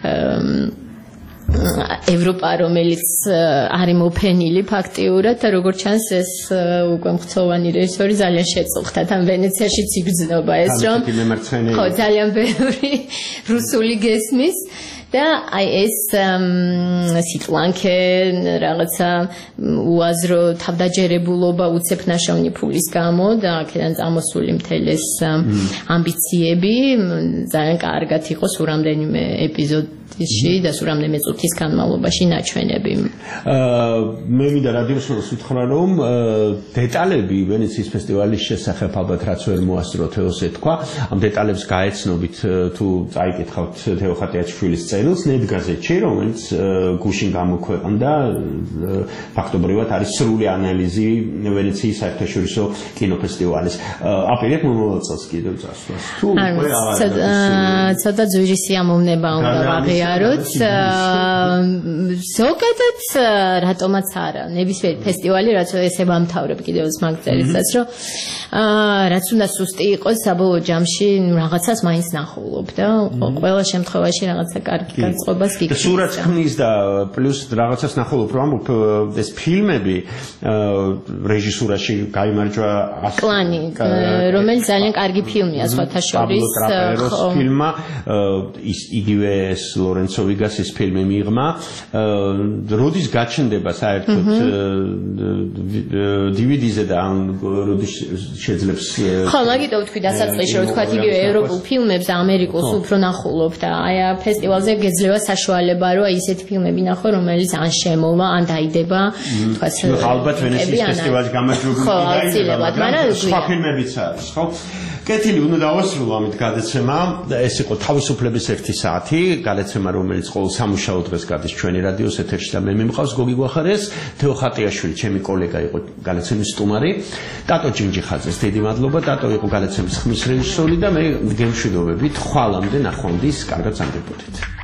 ევროპა, რომელიც არის მოფენილი ფაქტიურად და როგორც ჩანს ეს უკვე მხცოვანი რეჟისორი ძალიან შეწუხდა, თან ვენეციაშიც იგრძნობა ეს რომ ხო ძალიან ბევრი რუსული გესმის და აი ეს სიტლანკე რაღაცა უაზრო თავდაჯერებულობა უცებ ნაშოვნი ფულის გამო და აქედან წამოსული მთელი ეს ამბიციები ძალიან კარგად იყო სულ რამდენიმე ეპიზოდ პერიოდში და სულ რამდენიმე წუთის განმავლობაში ნაჩვენები. მე მინდა რადიოსურს უთხრა რომ დეტალები ვენეციის ფესტივალის შესახებ ალბათ რაც ვერ მოასწრო თეოს ეთქვა ამ დეტალებს გაეცნობით თუ წაიკითხავთ თეო ხატიაჩვილის წერილს ნეტგაზეთში რომელიც გუშინ გამოქვეყნდა ფაქტობრივად არის სრული ანალიზი ვენეციის საერთაშორისო კინოფესტივალის აპირებ მომავალ კიდევ წასვლას თუ უკვე აღარ ცოტა ძვირი სიამოვნება უნდა ვაღიაროთ ზოგადად რატომაც არა ნებისმიერი ფესტივალი რაც ესე ვამთავრებ კიდევ მაგ წერილსაც რომ რაც უნდა სუსტი იყოს საბოლოო ჯამში რაღაცას მაინც ნახულობ და ყველა შემთხვევაში რაღაცა კარგი განწყობას გიქცევ სურათს ხმის და პლუს რაღაცას ნახულობ რომ ეს ფილმები რეჟისურაში გაიმარჯვა კლანი რომელიც ძალიან კარგი ფილმია სხვათა შორის ფილმა ის იგივე ეს ლორენცო ვიგასის ფილმი მიღმა როდის გაჩნდება საერთოდ დი ვი დი-ზე და როდის შეძლებს ხო მაგიტო ვთქვი დასაწყისში რომ თქვა იგივე ევროპულ ფილმებს და ამერიკულს უფრო ნახულობ და აი ამ ფესტივალზე გეძლევა საშუალება რომ აი ესეთი φιλმები ნახო რომელიც ან შემოვა ან დაიდება თქვა ალბათ ვენეციის ფესტივალში გამარჯვებული ხო აუცილებლად მაგრამ სხვა ფილმებიც არის ხო კეთილი უნდა დავასრულო ამით გადაცემა ეს იყო თავისუფლების ერთი საათი გადაცემა რომელიც ყოველ სამუშაო დღეს გადის ჩვენი რადიოს ეთერში და მე მიმყავს გოგი გვახარეს თეო ხატიაშვილი ჩემი კოლეგა იყო გადაცემის სტუმარი ტატო ჯინჯიხაძეს დიდი მადლობა ტატო იყო გადაცემის ხმის რეჟისორი და მე გემშვიდობებით ხვალამდე ნახვამდის კარგად ზამდებოდეთ